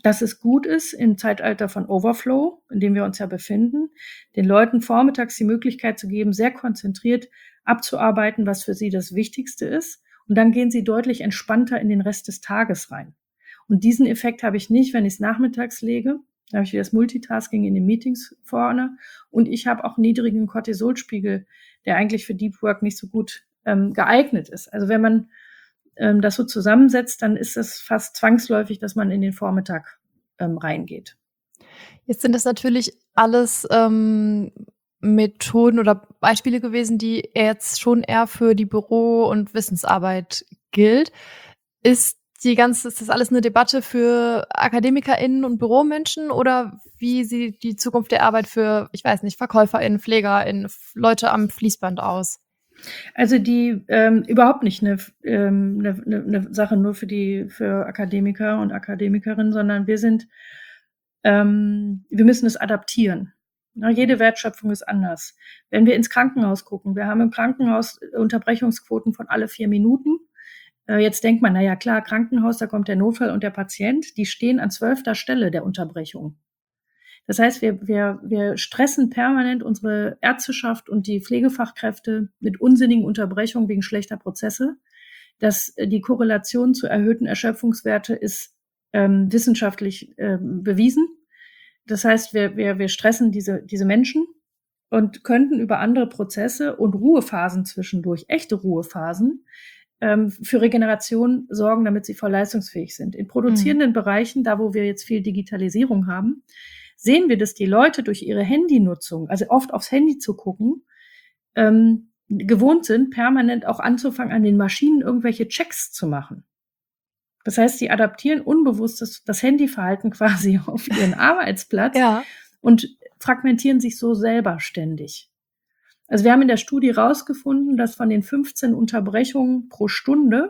dass es gut ist, im Zeitalter von Overflow, in dem wir uns ja befinden, den Leuten vormittags die Möglichkeit zu geben, sehr konzentriert abzuarbeiten, was für sie das Wichtigste ist. Und dann gehen sie deutlich entspannter in den Rest des Tages rein. Und diesen Effekt habe ich nicht, wenn ich es nachmittags lege. Da habe ich wieder das Multitasking in den Meetings vorne. Und ich habe auch niedrigen Cortisolspiegel, der eigentlich für Deep Work nicht so gut geeignet ist. Also wenn man das so zusammensetzt, dann ist es fast zwangsläufig, dass man in den Vormittag reingeht. Jetzt sind das natürlich alles Methoden oder Beispiele gewesen, die jetzt schon eher für die Büro- und Wissensarbeit gilt. Ist das alles eine Debatte für AkademikerInnen und Büromenschen oder wie sieht die Zukunft der Arbeit für, ich weiß nicht, VerkäuferInnen, PflegerInnen, Leute am Fließband aus? Also die überhaupt nicht eine Sache nur für Akademiker und Akademikerinnen, sondern wir müssen es adaptieren. Ja, jede Wertschöpfung ist anders. Wenn wir ins Krankenhaus gucken, wir haben im Krankenhaus Unterbrechungsquoten von alle 4 Minuten. Jetzt denkt man, naja klar, Krankenhaus, da kommt der Notfall und der Patient, die stehen an 12. Stelle der Unterbrechung. Das heißt, wir stressen permanent unsere Ärzteschaft und die Pflegefachkräfte mit unsinnigen Unterbrechungen wegen schlechter Prozesse. Die Korrelation zu erhöhten Erschöpfungswerte ist wissenschaftlich bewiesen. Das heißt, wir stressen diese Menschen und könnten über andere Prozesse und Ruhephasen zwischendurch, echte Ruhephasen, für Regeneration sorgen, damit sie voll leistungsfähig sind. In produzierenden Bereichen, da wo wir jetzt viel Digitalisierung haben, sehen wir, dass die Leute durch ihre Handynutzung, also oft aufs Handy zu gucken, gewohnt sind, permanent auch anzufangen, an den Maschinen irgendwelche Checks zu machen. Das heißt, sie adaptieren unbewusst das Handyverhalten quasi auf ihren Arbeitsplatz und fragmentieren sich so selber ständig. Also wir haben in der Studie rausgefunden, dass von den 15 Unterbrechungen pro Stunde,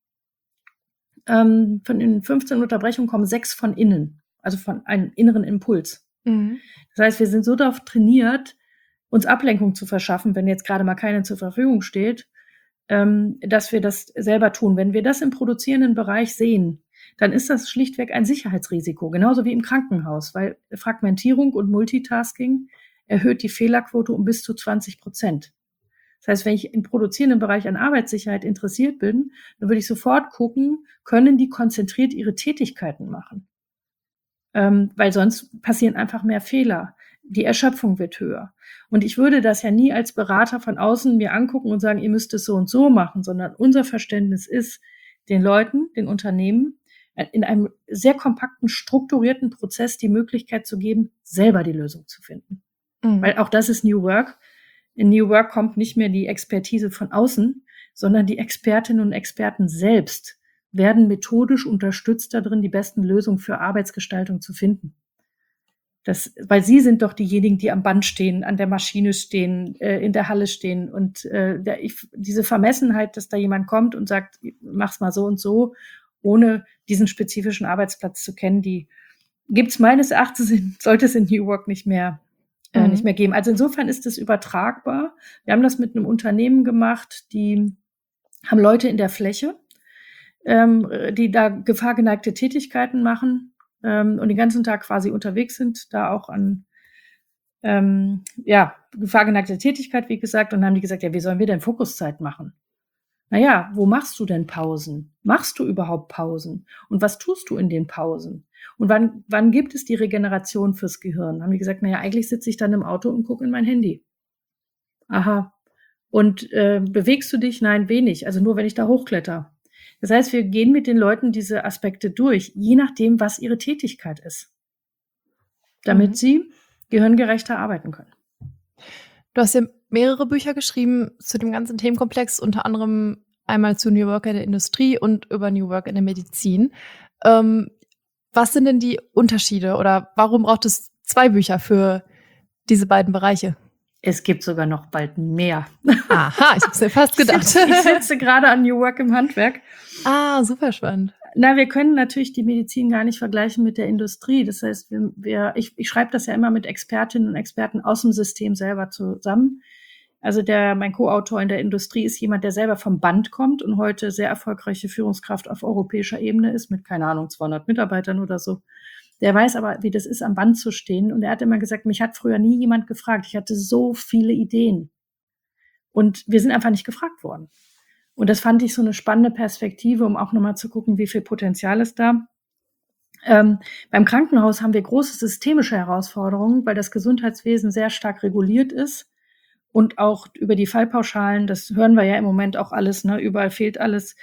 von den 15 Unterbrechungen kommen 6 von innen, also von einem inneren Impuls. Mhm. Das heißt, wir sind so darauf trainiert, uns Ablenkung zu verschaffen, wenn jetzt gerade mal keine zur Verfügung steht, dass wir das selber tun. Wenn wir das im produzierenden Bereich sehen, dann ist das schlichtweg ein Sicherheitsrisiko, genauso wie im Krankenhaus, weil Fragmentierung und Multitasking erhöht die Fehlerquote um bis zu 20%. Das heißt, wenn ich im produzierenden Bereich an Arbeitssicherheit interessiert bin, dann würde ich sofort gucken, können die konzentriert ihre Tätigkeiten machen? Weil sonst passieren einfach mehr Fehler. Die Erschöpfung wird höher. Und ich würde das ja nie als Berater von außen mir angucken und sagen, ihr müsst es so und so machen, sondern unser Verständnis ist, den Leuten, den Unternehmen in einem sehr kompakten, strukturierten Prozess die Möglichkeit zu geben, selber die Lösung zu finden. Mhm. Weil auch das ist New Work. In New Work kommt nicht mehr die Expertise von außen, sondern die Expertinnen und Experten selbst werden methodisch unterstützt darin, die besten Lösungen für Arbeitsgestaltung zu finden. Weil sie sind doch diejenigen, die am Band stehen, an der Maschine stehen, in der Halle stehen. Und diese Vermessenheit, dass da jemand kommt und sagt, mach's mal so und so, ohne diesen spezifischen Arbeitsplatz zu kennen, die gibt's meines Erachtens, sollte es in New Work nicht mehr geben. Also insofern ist es übertragbar. Wir haben das mit einem Unternehmen gemacht, die haben Leute in der Fläche, die da gefahrgeneigte Tätigkeiten machen und den ganzen Tag quasi unterwegs sind, da auch an gefahrgeneigte Tätigkeit, wie gesagt, und dann haben die gesagt, ja, wie sollen wir denn Fokuszeit machen? Naja, wo machst du denn Pausen? Machst du überhaupt Pausen? Und was tust du in den Pausen? Und wann gibt es die Regeneration fürs Gehirn? Haben die gesagt, naja, eigentlich sitze ich dann im Auto und gucke in mein Handy. Aha. Und bewegst du dich? Nein, wenig. Also nur, wenn ich da hochkletter. Das heißt, wir gehen mit den Leuten diese Aspekte durch, je nachdem, was ihre Tätigkeit ist, damit sie gehirngerechter arbeiten können. Du hast ja mehrere Bücher geschrieben zu dem ganzen Themenkomplex, unter anderem einmal zu New Work in der Industrie und über New Work in der Medizin. Was sind denn die Unterschiede oder warum braucht es 2 Bücher für diese beiden Bereiche? Es gibt sogar noch bald mehr. Aha, ich habe es mir fast gedacht. Ich sitze gerade an New Work im Handwerk. Ah, super spannend. Na, wir können natürlich die Medizin gar nicht vergleichen mit der Industrie. Das heißt, ich schreibe das ja immer mit Expertinnen und Experten aus dem System selber zusammen. Also mein Co-Autor in der Industrie ist jemand, der selber vom Band kommt und heute sehr erfolgreiche Führungskraft auf europäischer Ebene ist mit, keine Ahnung, 200 Mitarbeitern oder so. Der weiß aber, wie das ist, am Band zu stehen. Und er hat immer gesagt, mich hat früher nie jemand gefragt. Ich hatte so viele Ideen. Und wir sind einfach nicht gefragt worden. Und das fand ich so eine spannende Perspektive, um auch nochmal zu gucken, wie viel Potenzial ist da. Beim Krankenhaus haben wir große systemische Herausforderungen, weil das Gesundheitswesen sehr stark reguliert ist und auch über die Fallpauschalen, das hören wir ja im Moment auch alles, ne, überall fehlt alles,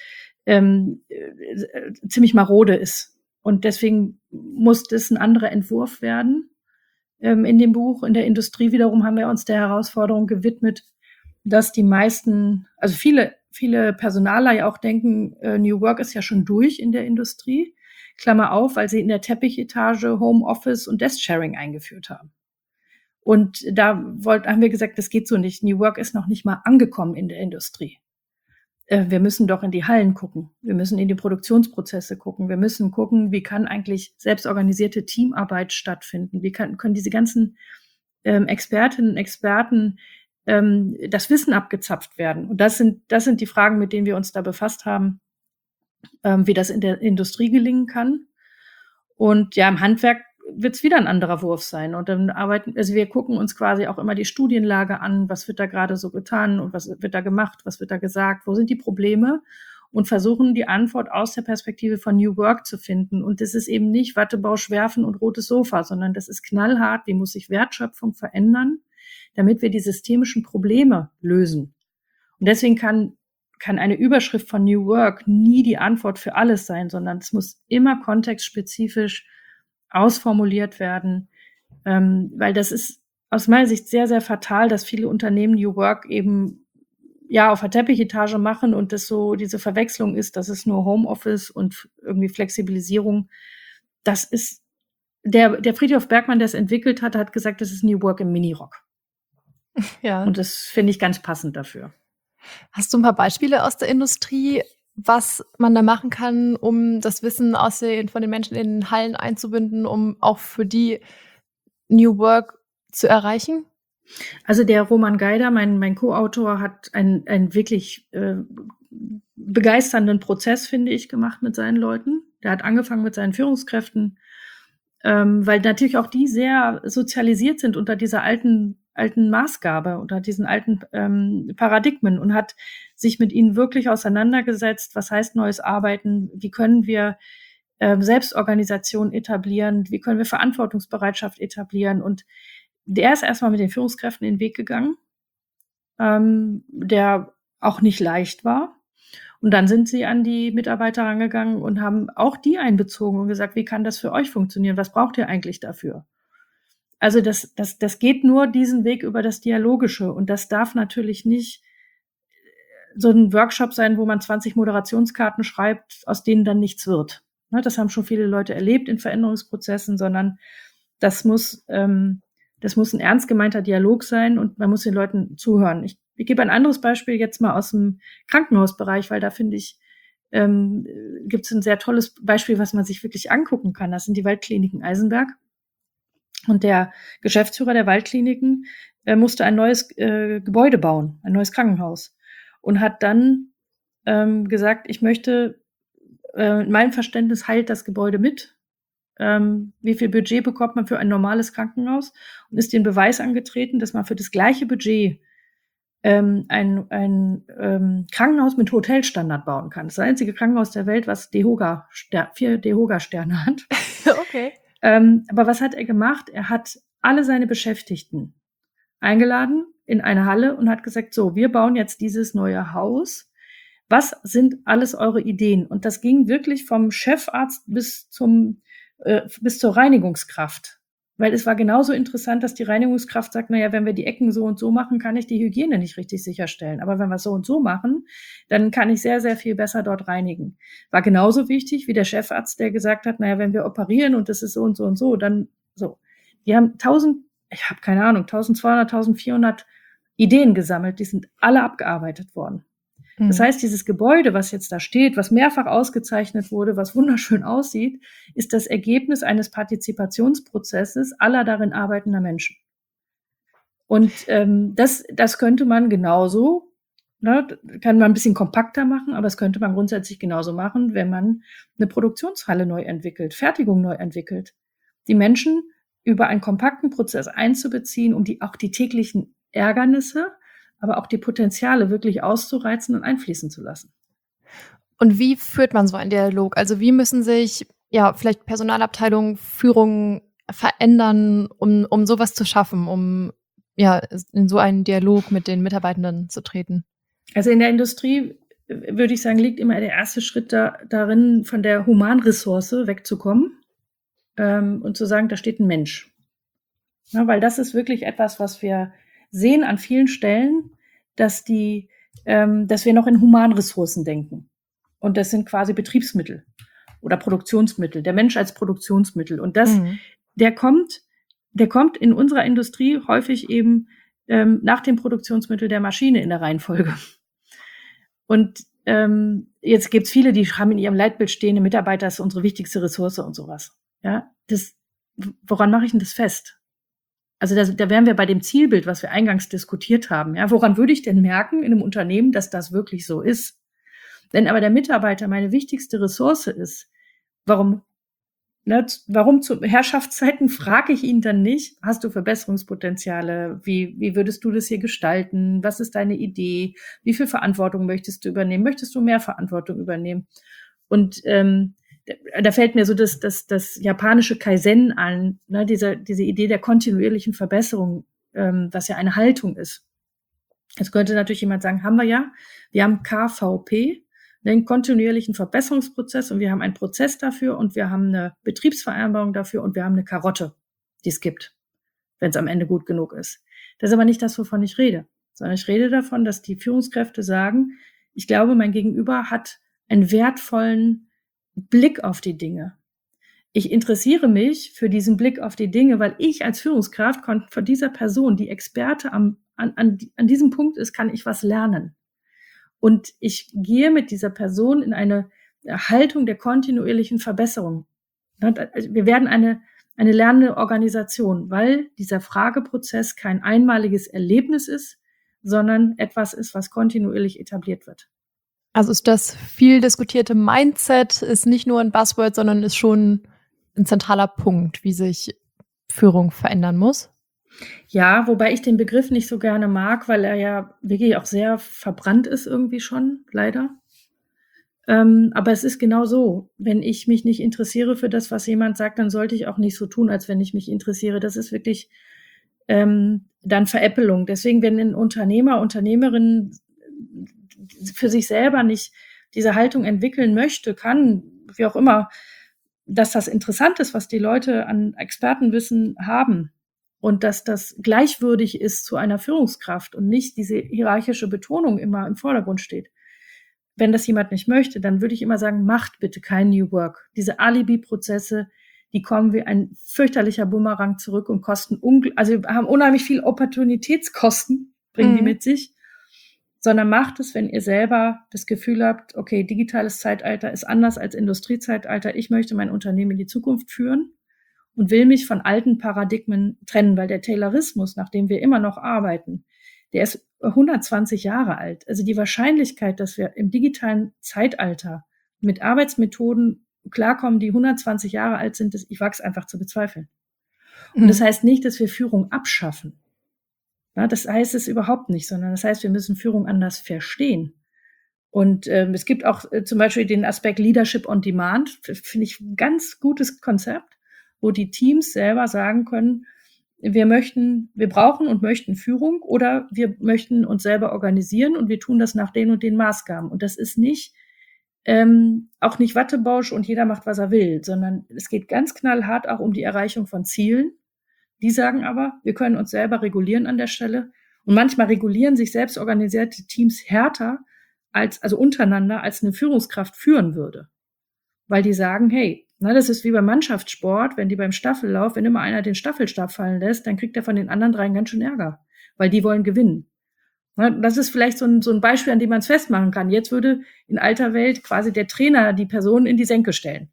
ziemlich marode ist. Und deswegen muss das ein anderer Entwurf werden. In dem Buch, in der Industrie wiederum haben wir uns der Herausforderung gewidmet, dass die meisten, also viele Personaler ja auch denken, New Work ist ja schon durch in der Industrie. Klammer auf, weil sie in der Teppichetage Homeoffice und Desk-Sharing eingeführt haben. Und da haben wir gesagt, das geht so nicht. New Work ist noch nicht mal angekommen in der Industrie. Wir müssen doch in die Hallen gucken. Wir müssen in die Produktionsprozesse gucken. Wir müssen gucken, wie kann eigentlich selbstorganisierte Teamarbeit stattfinden? Wie können diese ganzen Expertinnen und Experten das Wissen abgezapft werden? Und das sind die Fragen, mit denen wir uns da befasst haben, wie das in der Industrie gelingen kann. Und ja, im Handwerk wird es wieder ein anderer Wurf sein. Und dann wir gucken uns quasi auch immer die Studienlage an, was wird da gerade so getan und was wird da gemacht, was wird da gesagt, wo sind die Probleme und versuchen die Antwort aus der Perspektive von New Work zu finden. Und das ist eben nicht Wattebausch werfen und rotes Sofa, sondern das ist knallhart, wie muss sich Wertschöpfung verändern, damit wir die systemischen Probleme lösen. Und deswegen kann eine Überschrift von New Work nie die Antwort für alles sein, sondern es muss immer kontextspezifisch ausformuliert werden, weil das ist aus meiner Sicht sehr, sehr fatal, dass viele Unternehmen New Work eben ja auf der Teppichetage machen und das so diese Verwechslung ist, das ist nur Homeoffice und irgendwie Flexibilisierung. Das ist der Friedhof Bergmann, der es entwickelt hat gesagt, das ist New Work im Minirock. Ja. Und das finde ich ganz passend dafür. Hast du ein paar Beispiele aus der Industrie, was man da machen kann, um das Wissen von den Menschen in den Hallen einzubinden, um auch für die New Work zu erreichen? Also der Roman Geider, mein Co-Autor, hat einen wirklich begeisternden Prozess, finde ich, gemacht mit seinen Leuten. Der hat angefangen mit seinen Führungskräften, weil natürlich auch die sehr sozialisiert sind unter dieser alten Maßgabe, unter diesen alten Paradigmen und hat sich mit ihnen wirklich auseinandergesetzt, was heißt neues Arbeiten, wie können wir Selbstorganisation etablieren, wie können wir Verantwortungsbereitschaft etablieren. Und der ist erstmal mit den Führungskräften in den Weg gegangen, der auch nicht leicht war. Und dann sind sie an die Mitarbeiter rangegangen und haben auch die einbezogen und gesagt, wie kann das für euch funktionieren? Was braucht ihr eigentlich dafür? Also das geht nur diesen Weg über das Dialogische. Und das darf natürlich nicht so ein Workshop sein, wo man 20 Moderationskarten schreibt, aus denen dann nichts wird. Das haben schon viele Leute erlebt in Veränderungsprozessen, sondern das muss ein ernst gemeinter Dialog sein und man muss den Leuten zuhören. Ich gebe ein anderes Beispiel jetzt mal aus dem Krankenhausbereich, weil da finde ich, gibt es ein sehr tolles Beispiel, was man sich wirklich angucken kann. Das sind die Waldkliniken Eisenberg. Und der Geschäftsführer der Waldkliniken musste ein neues Gebäude bauen, ein neues Krankenhaus. Und hat dann gesagt, ich möchte, in meinem Verständnis heilt das Gebäude mit. Wie viel Budget bekommt man für ein normales Krankenhaus? Und ist den Beweis angetreten, dass man für das gleiche Budget ein Krankenhaus mit Hotelstandard bauen kann. Das ist das einzige Krankenhaus der Welt, was 4 DEHOGA-Sterne hat. Okay. Aber was hat er gemacht? Er hat alle seine Beschäftigten eingeladen in eine Halle und hat gesagt, so, wir bauen jetzt dieses neue Haus. Was sind alles eure Ideen? Und das ging wirklich vom Chefarzt bis zur Reinigungskraft. Weil es war genauso interessant, dass die Reinigungskraft sagt, naja, wenn wir die Ecken so und so machen, kann ich die Hygiene nicht richtig sicherstellen. Aber wenn wir es so und so machen, dann kann ich sehr, sehr viel besser dort reinigen. War genauso wichtig wie der Chefarzt, der gesagt hat, naja, wenn wir operieren und das ist so und so und so, dann so. Die haben 1200, 1400 Ideen gesammelt, die sind alle abgearbeitet worden. Das heißt, dieses Gebäude, was jetzt da steht, was mehrfach ausgezeichnet wurde, was wunderschön aussieht, ist das Ergebnis eines Partizipationsprozesses aller darin arbeitender Menschen. Und das könnte man genauso, kann man ein bisschen kompakter machen, aber das könnte man grundsätzlich genauso machen, wenn man eine Produktionshalle neu entwickelt, Fertigung neu entwickelt. die Menschen über einen kompakten Prozess einzubeziehen, um auch die täglichen Ärgernisse, aber auch die Potenziale wirklich auszureizen und einfließen zu lassen. Und wie führt man so einen Dialog? Also wie müssen sich vielleicht Personalabteilungen, Führungen verändern, um sowas zu schaffen, um in so einen Dialog mit den Mitarbeitenden zu treten? Also in der Industrie, würde ich sagen, liegt immer der erste Schritt darin, von der Humanressource wegzukommen und zu sagen, da steht ein Mensch. Ja, weil das ist wirklich etwas, was wir sehen an vielen Stellen, dass wir noch in Humanressourcen denken. Und das sind quasi Betriebsmittel oder Produktionsmittel, der Mensch als Produktionsmittel. Und der kommt in unserer Industrie häufig eben nach dem Produktionsmittel der Maschine in der Reihenfolge. Und jetzt gibt's viele, die haben in ihrem Leitbild stehen, der Mitarbeiter ist unsere wichtigste Ressource und sowas. Ja, woran mache ich denn das fest? Also da wären wir bei dem Zielbild, was wir eingangs diskutiert haben. Ja, woran würde ich denn merken in einem Unternehmen, dass das wirklich so ist? Wenn aber der Mitarbeiter meine wichtigste Ressource ist, warum zu Herrschaftszeiten frage ich ihn dann nicht, hast du Verbesserungspotenziale? Wie würdest du das hier gestalten? Was ist deine Idee? Wie viel Verantwortung möchtest du übernehmen? Möchtest du mehr Verantwortung übernehmen? Und da fällt mir so das japanische Kaizen an, ne, diese Idee der kontinuierlichen Verbesserung, was ja eine Haltung ist. Jetzt könnte natürlich jemand sagen, wir haben KVP, einen kontinuierlichen Verbesserungsprozess und wir haben einen Prozess dafür und wir haben eine Betriebsvereinbarung dafür und wir haben eine Karotte, die es gibt, wenn es am Ende gut genug ist. Das ist aber nicht das, wovon ich rede, sondern ich rede davon, dass die Führungskräfte sagen, ich glaube, mein Gegenüber hat einen wertvollen Blick auf die Dinge. Ich interessiere mich für diesen Blick auf die Dinge, weil ich als Führungskraft von dieser Person, die Experte an diesem Punkt ist, kann ich was lernen. Und ich gehe mit dieser Person in eine Haltung der kontinuierlichen Verbesserung. Wir werden eine lernende Organisation, weil dieser Frageprozess kein einmaliges Erlebnis ist, sondern etwas ist, was kontinuierlich etabliert wird. Also ist das viel diskutierte Mindset ist nicht nur ein Buzzword, sondern ist schon ein zentraler Punkt, wie sich Führung verändern muss? Ja, wobei ich den Begriff nicht so gerne mag, weil er ja wirklich auch sehr verbrannt ist irgendwie schon, leider. Aber es ist genau so. Wenn ich mich nicht interessiere für das, was jemand sagt, dann sollte ich auch nicht so tun, als wenn ich mich interessiere. Das ist wirklich dann Veräppelung. Deswegen, wenn ein Unternehmer, Unternehmerin für sich selber nicht diese Haltung entwickeln möchte, kann, wie auch immer, dass das interessant ist, was die Leute an Expertenwissen haben und dass das gleichwürdig ist zu einer Führungskraft und nicht diese hierarchische Betonung immer im Vordergrund steht. Wenn das jemand nicht möchte, dann würde ich immer sagen, macht bitte kein New Work. Diese Alibi-Prozesse, die kommen wie ein fürchterlicher Bumerang zurück und kosten haben unheimlich viel Opportunitätskosten, bringen die mit sich. Sondern macht es, wenn ihr selber das Gefühl habt, okay, digitales Zeitalter ist anders als Industriezeitalter. Ich möchte mein Unternehmen in die Zukunft führen und will mich von alten Paradigmen trennen, weil der Taylorismus, nach dem wir immer noch arbeiten, der ist 120 Jahre alt. Also die Wahrscheinlichkeit, dass wir im digitalen Zeitalter mit Arbeitsmethoden klarkommen, die 120 Jahre alt sind, ich wage es einfach zu bezweifeln. Und das heißt nicht, dass wir Führung abschaffen. Ja, das heißt es überhaupt nicht, sondern das heißt, wir müssen Führung anders verstehen. Und es gibt auch zum Beispiel den Aspekt Leadership on Demand, finde ich ein ganz gutes Konzept, wo die Teams selber sagen können, wir brauchen und möchten Führung oder wir möchten uns selber organisieren und wir tun das nach den und den Maßgaben. Und das ist nicht auch nicht Wattebausch und jeder macht, was er will, sondern es geht ganz knallhart auch um die Erreichung von Zielen. Die sagen aber, wir können uns selber regulieren an der Stelle. Und manchmal regulieren sich selbst organisierte Teams härter also untereinander, als eine Führungskraft führen würde. Weil die sagen, hey, das ist wie beim Mannschaftssport, wenn die beim Staffellauf, wenn immer einer den Staffelstab fallen lässt, dann kriegt er von den anderen dreien ganz schön Ärger, weil die wollen gewinnen. Das ist vielleicht so ein Beispiel, an dem man es festmachen kann. Jetzt würde in alter Welt quasi der Trainer die Person in die Senke stellen.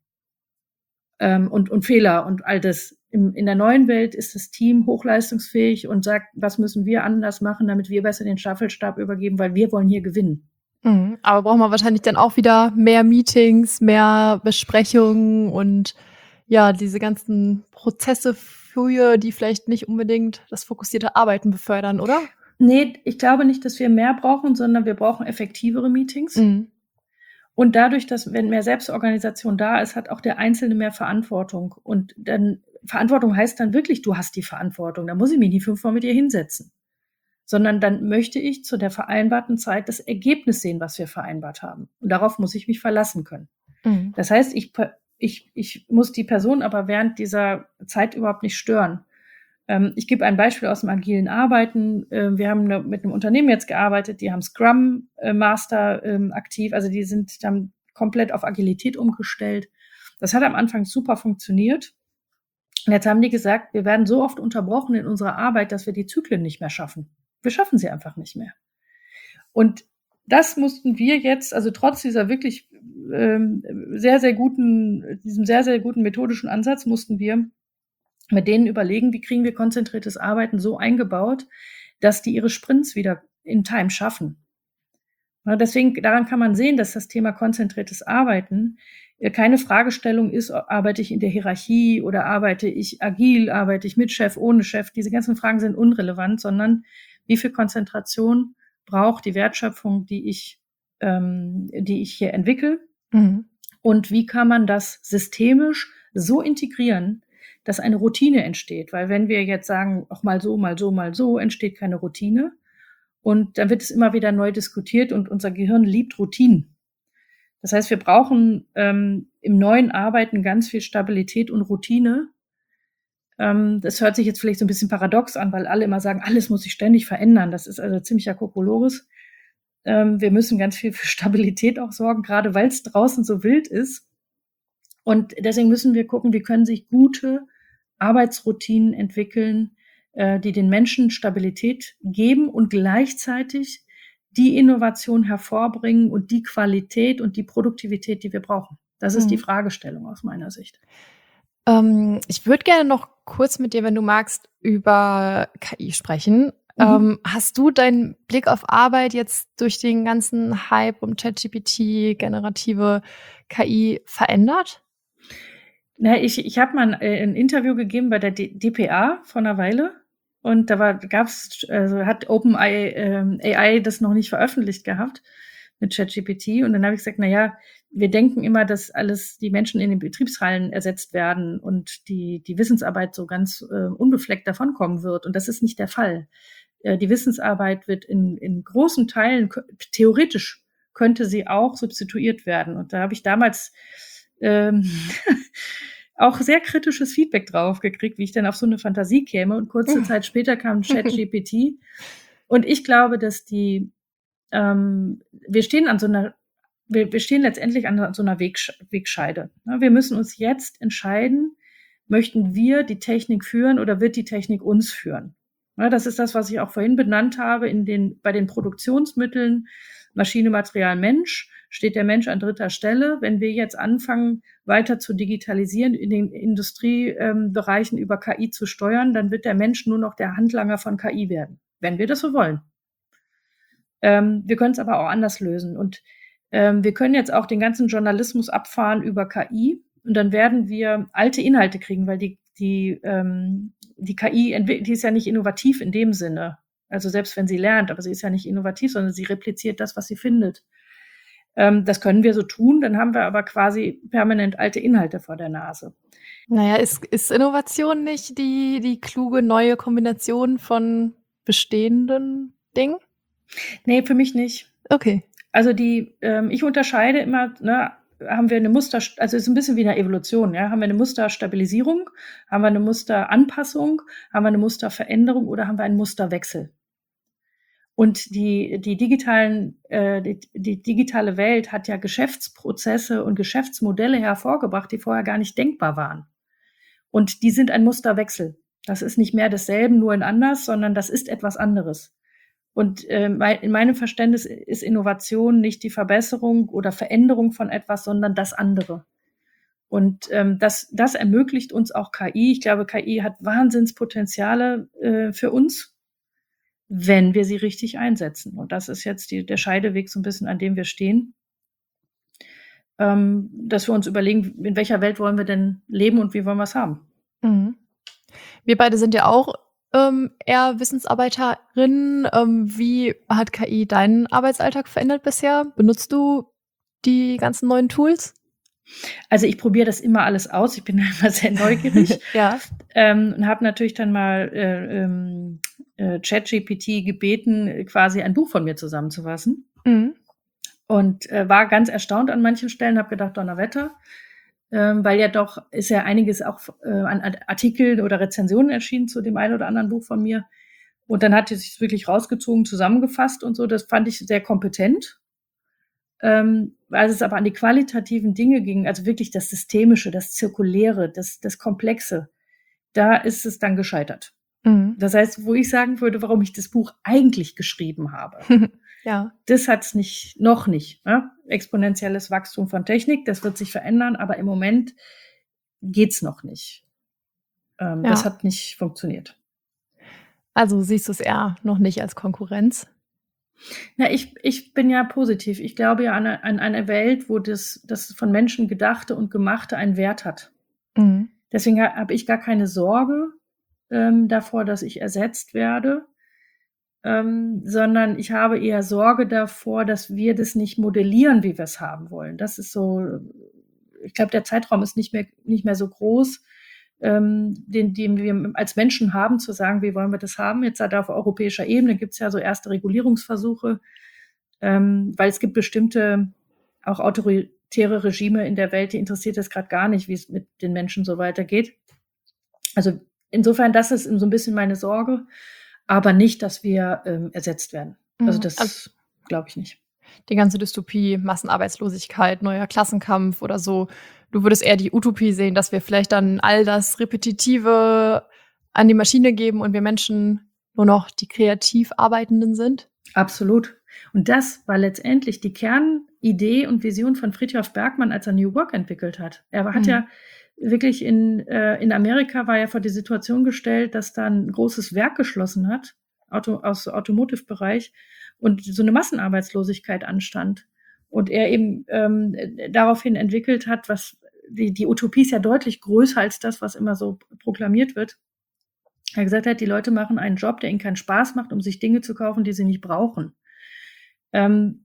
Und Fehler und all das. In der neuen Welt ist das Team hochleistungsfähig und sagt, was müssen wir anders machen, damit wir besser den Staffelstab übergeben, weil wir wollen hier gewinnen. Aber brauchen wir wahrscheinlich dann auch wieder mehr Meetings, mehr Besprechungen und ja, diese ganzen Prozesse für, die vielleicht nicht unbedingt das fokussierte Arbeiten befördern, oder? Nee, ich glaube nicht, dass wir mehr brauchen, sondern wir brauchen effektivere Meetings. Mhm. Und dadurch, dass wenn mehr Selbstorganisation da ist, hat auch der Einzelne mehr Verantwortung. Und dann Verantwortung heißt dann wirklich, du hast die Verantwortung. Da muss ich mich nicht 5-mal mit dir hinsetzen. Sondern dann möchte ich zu der vereinbarten Zeit das Ergebnis sehen, was wir vereinbart haben. Und darauf muss ich mich verlassen können. Mhm. Das heißt, ich muss die Person aber während dieser Zeit überhaupt nicht stören. Ich gebe ein Beispiel aus dem agilen Arbeiten. Wir haben mit einem Unternehmen jetzt gearbeitet, die haben Scrum Master aktiv, also die sind dann komplett auf Agilität umgestellt. Das hat am Anfang super funktioniert. Und jetzt haben die gesagt, wir werden so oft unterbrochen in unserer Arbeit, dass wir die Zyklen nicht mehr schaffen. Wir schaffen sie einfach nicht mehr. Und das mussten wir jetzt, also trotz dieser wirklich diesem sehr, sehr guten methodischen Ansatz, mussten wir mit denen überlegen, wie kriegen wir konzentriertes Arbeiten so eingebaut, dass die ihre Sprints wieder in Time schaffen. Deswegen, daran kann man sehen, dass das Thema konzentriertes Arbeiten keine Fragestellung ist, arbeite ich in der Hierarchie oder arbeite ich agil, arbeite ich mit Chef, ohne Chef. Diese ganzen Fragen sind unrelevant, sondern wie viel Konzentration braucht die Wertschöpfung, die ich hier entwickle? Mhm. Und wie kann man das systemisch so integrieren, dass eine Routine entsteht? Weil wenn wir jetzt sagen, auch mal so, mal so, mal so, entsteht keine Routine. Und dann wird es immer wieder neu diskutiert und unser Gehirn liebt Routinen. Das heißt, wir brauchen im neuen Arbeiten ganz viel Stabilität und Routine. Das hört sich jetzt vielleicht so ein bisschen paradox an, weil alle immer sagen, alles muss sich ständig verändern. Das ist also ziemlicher Kokolores. Wir müssen ganz viel für Stabilität auch sorgen, gerade weil es draußen so wild ist. Und deswegen müssen wir gucken, wie können sich gute Arbeitsroutinen entwickeln, die den Menschen Stabilität geben und gleichzeitig die Innovation hervorbringen und die Qualität und die Produktivität, die wir brauchen. Das ist die Fragestellung aus meiner Sicht. Ich würde gerne noch kurz mit dir, wenn du magst, über KI sprechen. Hast du deinen Blick auf Arbeit jetzt durch den ganzen Hype um ChatGPT, generative KI verändert? Na, ich habe mal ein Interview gegeben bei der dpa vor einer Weile und da hat OpenAI AI das noch nicht veröffentlicht gehabt mit ChatGPT und dann habe ich gesagt, na ja, wir denken immer, dass alles die Menschen in den Betriebshallen ersetzt werden und die Wissensarbeit so ganz unbefleckt davonkommen wird und das ist nicht der Fall. Die Wissensarbeit wird in großen Teilen, theoretisch könnte sie auch substituiert werden und da habe ich damals auch sehr kritisches Feedback drauf gekriegt, wie ich dann auf so eine Fantasie käme. Und kurze Zeit später kam ChatGPT. Und ich glaube, dass wir stehen letztendlich an so einer Wegscheide. Wir müssen uns jetzt entscheiden, möchten wir die Technik führen oder wird die Technik uns führen? Das ist das, was ich auch vorhin benannt habe bei den Produktionsmitteln Maschine, Material, Mensch steht der Mensch an dritter Stelle. Wenn wir jetzt anfangen, weiter zu digitalisieren, in den Industriebereichen über KI zu steuern, dann wird der Mensch nur noch der Handlanger von KI werden, wenn wir das so wollen. Wir können es aber auch anders lösen. Und wir können jetzt auch den ganzen Journalismus abfahren über KI und dann werden wir alte Inhalte kriegen, weil die KI, die ist ja nicht innovativ in dem Sinne. Also selbst wenn sie lernt, aber sie ist ja nicht innovativ, sondern sie repliziert das, was sie findet. Das können wir so tun, dann haben wir aber quasi permanent alte Inhalte vor der Nase. Naja, ist Innovation nicht die kluge neue Kombination von bestehenden Dingen? Nee, für mich nicht. Okay. Also ich unterscheide immer, haben wir eine also es ist ein bisschen wie eine Evolution, ja? Haben wir eine Musterstabilisierung, haben wir eine Musteranpassung, haben wir eine Musterveränderung oder haben wir einen Musterwechsel? Und die digitale Welt hat ja Geschäftsprozesse und Geschäftsmodelle hervorgebracht, die vorher gar nicht denkbar waren. Und die sind ein Musterwechsel. Das ist nicht mehr dasselbe, nur in anders, sondern das ist etwas anderes. Und in meinem Verständnis ist Innovation nicht die Verbesserung oder Veränderung von etwas, sondern das andere. Und das ermöglicht uns auch KI. Ich glaube, KI hat Wahnsinnspotenziale für uns, wenn wir sie richtig einsetzen. Und das ist jetzt der Scheideweg so ein bisschen, an dem wir stehen. dass wir uns überlegen, in welcher Welt wollen wir denn leben und wie wollen wir es haben. Mhm. Wir beide sind ja auch eher Wissensarbeiterinnen. Wie hat KI deinen Arbeitsalltag verändert bisher? Benutzt du die ganzen neuen Tools? Also ich probiere das immer alles aus. Ich bin immer sehr neugierig. Ja. Und habe natürlich dann mal ChatGPT gebeten, quasi ein Buch von mir zusammenzufassen. Mhm. Und war ganz erstaunt an manchen Stellen, habe gedacht, Donnerwetter, weil ja doch ist ja einiges auch an Artikeln oder Rezensionen erschienen zu dem einen oder anderen Buch von mir. Und dann hat es sich wirklich rausgezogen, zusammengefasst und so. Das fand ich sehr kompetent. Als es aber an die qualitativen Dinge ging, also wirklich das Systemische, das Zirkuläre, das Komplexe, da ist es dann gescheitert. Mhm. Das heißt, wo ich sagen würde, warum ich das Buch eigentlich geschrieben habe, Ja. das hat's noch nicht. Ne? Exponentielles Wachstum von Technik, das wird sich verändern, aber im Moment geht's noch nicht. Das hat nicht funktioniert. Also siehst du es eher noch nicht als Konkurrenz? Na, ich bin ja positiv. Ich glaube ja an eine Welt, wo das von Menschen Gedachte und Gemachte einen Wert hat. Mhm. Deswegen habe ich gar keine Sorge davor, dass ich ersetzt werde, sondern ich habe eher Sorge davor, dass wir das nicht modellieren, wie wir es haben wollen. Das ist so, ich glaube, der Zeitraum ist nicht mehr so groß, den wir als Menschen haben, zu sagen, wie wollen wir das haben. Jetzt halt auf europäischer Ebene gibt es ja so erste Regulierungsversuche, weil es gibt bestimmte auch autoritäre Regime in der Welt, die interessiert es gerade gar nicht, wie es mit den Menschen so weitergeht. Also insofern, das ist so ein bisschen meine Sorge, aber nicht, dass wir ersetzt werden. Also das glaube ich nicht. Die ganze Dystopie, Massenarbeitslosigkeit, neuer Klassenkampf oder so. Du würdest eher die Utopie sehen, dass wir vielleicht dann all das Repetitive an die Maschine geben und wir Menschen nur noch die kreativ Arbeitenden sind? Absolut. Und das war letztendlich die Kernidee und Vision von Fridtjof Bergmann, als er New Work entwickelt hat. Er hat ja wirklich in Amerika war er vor die Situation gestellt, dass da ein großes Werk geschlossen hat, aus Automotive-Bereich, und so eine Massenarbeitslosigkeit anstand. Und er eben daraufhin entwickelt hat, was die Utopie ist ja deutlich größer als das, was immer so proklamiert wird. Er gesagt hat, die Leute machen einen Job, der ihnen keinen Spaß macht, um sich Dinge zu kaufen, die sie nicht brauchen. Und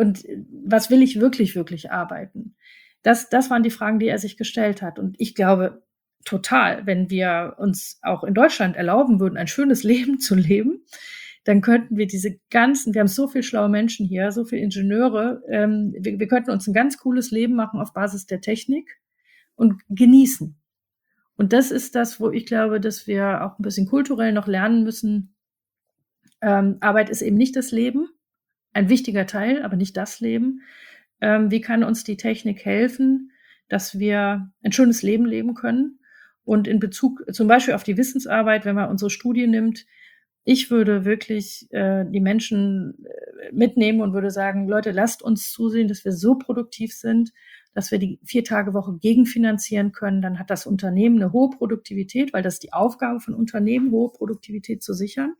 was will ich wirklich, wirklich arbeiten? Das waren die Fragen, die er sich gestellt hat. Und ich glaube total, wenn wir uns auch in Deutschland erlauben würden, ein schönes Leben zu leben, dann könnten wir wir haben so viele schlaue Menschen hier, so viele Ingenieure, wir könnten uns ein ganz cooles Leben machen auf Basis der Technik und genießen. Und das ist das, wo ich glaube, dass wir auch ein bisschen kulturell noch lernen müssen. Arbeit ist eben nicht das Leben, ein wichtiger Teil, aber nicht das Leben. Wie kann uns die Technik helfen, dass wir ein schönes Leben leben können? Und in Bezug zum Beispiel auf die Wissensarbeit, wenn man unsere Studie nimmt, ich würde wirklich die Menschen mitnehmen und würde sagen, Leute, lasst uns zusehen, dass wir so produktiv sind, dass wir die 4-Tage-Woche gegenfinanzieren können. Dann hat das Unternehmen eine hohe Produktivität, weil das ist die Aufgabe von Unternehmen, hohe Produktivität zu sichern.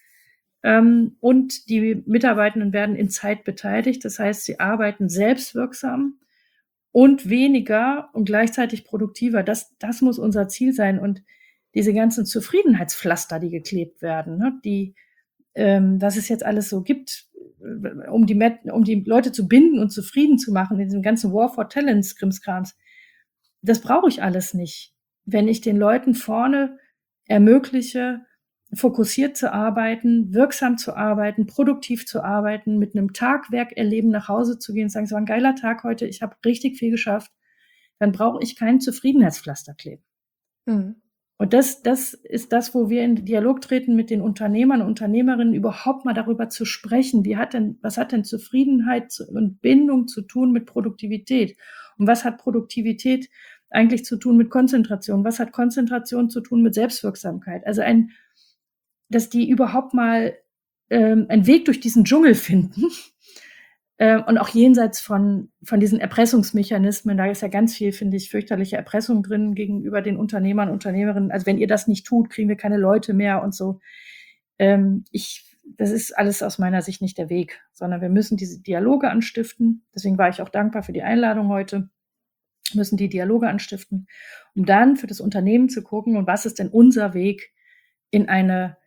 Und die Mitarbeitenden werden in Zeit beteiligt. Das heißt, sie arbeiten selbstwirksam und weniger und gleichzeitig produktiver. Das muss unser Ziel sein. Und diese ganzen Zufriedenheitspflaster, die geklebt werden, ne, was es jetzt alles so gibt, um die Leute zu binden und zufrieden zu machen, in diesem ganzen War for Talents Krimskrams, das brauche ich alles nicht. Wenn ich den Leuten vorne ermögliche, fokussiert zu arbeiten, wirksam zu arbeiten, produktiv zu arbeiten, mit einem Tagwerk-Erleben nach Hause zu gehen und sagen, es war ein geiler Tag heute, ich habe richtig viel geschafft, dann brauche ich keinen Zufriedenheitspflaster kleben. Mhm. Und das ist das, wo wir in Dialog treten mit den Unternehmern und Unternehmerinnen, überhaupt mal darüber zu sprechen, was hat denn Zufriedenheit und Bindung zu tun mit Produktivität? Und was hat Produktivität eigentlich zu tun mit Konzentration? Was hat Konzentration zu tun mit Selbstwirksamkeit? Also dass die überhaupt mal einen Weg durch diesen Dschungel finden. Und auch jenseits von diesen Erpressungsmechanismen, da ist ja ganz viel, finde ich, fürchterliche Erpressung drin gegenüber den Unternehmern, Unternehmerinnen. Also wenn ihr das nicht tut, kriegen wir keine Leute mehr und so. Ich das ist alles aus meiner Sicht nicht der Weg, sondern wir müssen diese Dialoge anstiften. Deswegen war ich auch dankbar für die Einladung heute. Wir müssen die Dialoge anstiften, um dann für das Unternehmen zu gucken, und was ist denn unser Weg in eine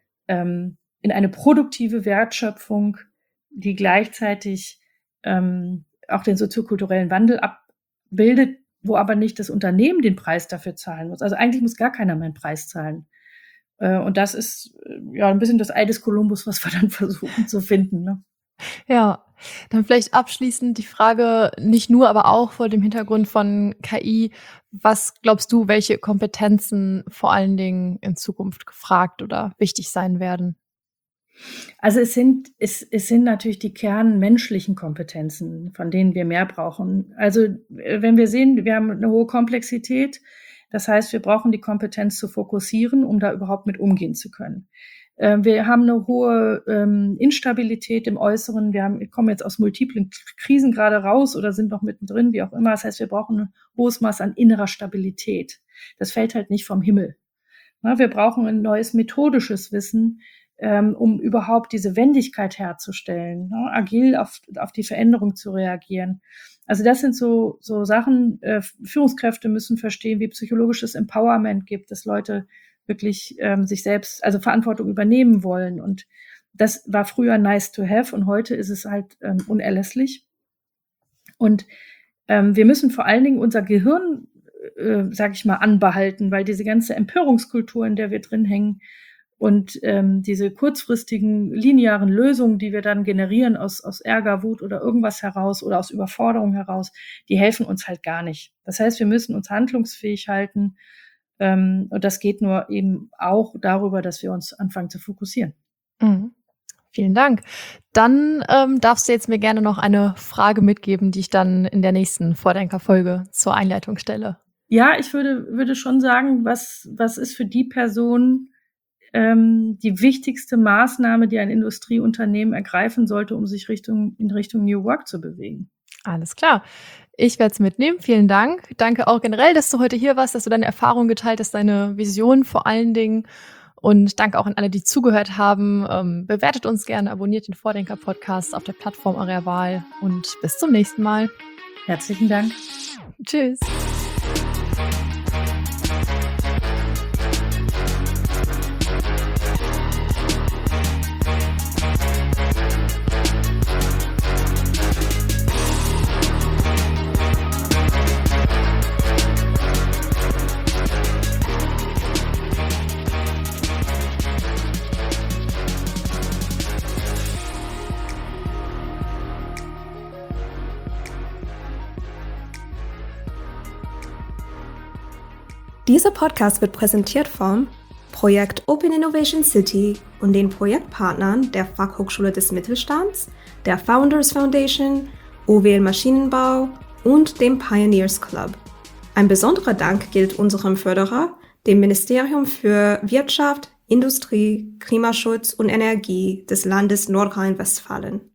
produktive Wertschöpfung, die gleichzeitig auch den soziokulturellen Wandel abbildet, wo aber nicht das Unternehmen den Preis dafür zahlen muss. Also eigentlich muss gar keiner mehr einen Preis zahlen. Und das ist ja ein bisschen das Ei des Kolumbus, was wir dann versuchen zu finden. Ne? Ja, dann vielleicht abschließend die Frage, nicht nur, aber auch vor dem Hintergrund von KI, was glaubst du, welche Kompetenzen vor allen Dingen in Zukunft gefragt oder wichtig sein werden? Also es sind natürlich die kernmenschlichen Kompetenzen, von denen wir mehr brauchen. Also wenn wir sehen, wir haben eine hohe Komplexität, das heißt, wir brauchen die Kompetenz zu fokussieren, um da überhaupt mit umgehen zu können. Wir haben eine hohe Instabilität im Äußeren. Wir kommen jetzt aus multiplen Krisen gerade raus oder sind noch mittendrin, wie auch immer. Das heißt, wir brauchen ein hohes Maß an innerer Stabilität. Das fällt halt nicht vom Himmel. Wir brauchen ein neues methodisches Wissen, um überhaupt diese Wendigkeit herzustellen, agil auf die Veränderung zu reagieren. Also das sind so Sachen. Führungskräfte müssen verstehen, wie psychologisches Empowerment gibt, dass Leute wirklich sich selbst, also Verantwortung übernehmen wollen. Und das war früher nice to have und heute ist es halt unerlässlich. Und wir müssen vor allen Dingen unser Gehirn, sag ich mal, anbehalten, weil diese ganze Empörungskultur, in der wir drin hängen, und diese kurzfristigen, linearen Lösungen, die wir dann generieren aus Ärger, Wut oder irgendwas heraus oder aus Überforderung heraus, die helfen uns halt gar nicht. Das heißt, wir müssen uns handlungsfähig halten. Und das geht nur eben auch darüber, dass wir uns anfangen zu fokussieren. Mhm. Vielen Dank. Dann darfst du jetzt mir gerne noch eine Frage mitgeben, die ich dann in der nächsten Vordenker-Folge zur Einleitung stelle. Ja, ich würde schon sagen, was ist für die Person die wichtigste Maßnahme, die ein Industrieunternehmen ergreifen sollte, um sich in Richtung New Work zu bewegen? Alles klar. Ich werde es mitnehmen. Vielen Dank. Danke auch generell, dass du heute hier warst, dass du deine Erfahrungen geteilt hast, deine Vision vor allen Dingen. Und danke auch an alle, die zugehört haben. Bewertet uns gerne, abonniert den Vordenker-Podcast auf der Plattform eurer Wahl und bis zum nächsten Mal. Herzlichen Dank. Tschüss. Dieser Podcast wird präsentiert vom Projekt Open Innovation City und den Projektpartnern der Fachhochschule des Mittelstands, der Founders Foundation, OWL Maschinenbau und dem Pioneers Club. Ein besonderer Dank gilt unserem Förderer, dem Ministerium für Wirtschaft, Industrie, Klimaschutz und Energie des Landes Nordrhein-Westfalen.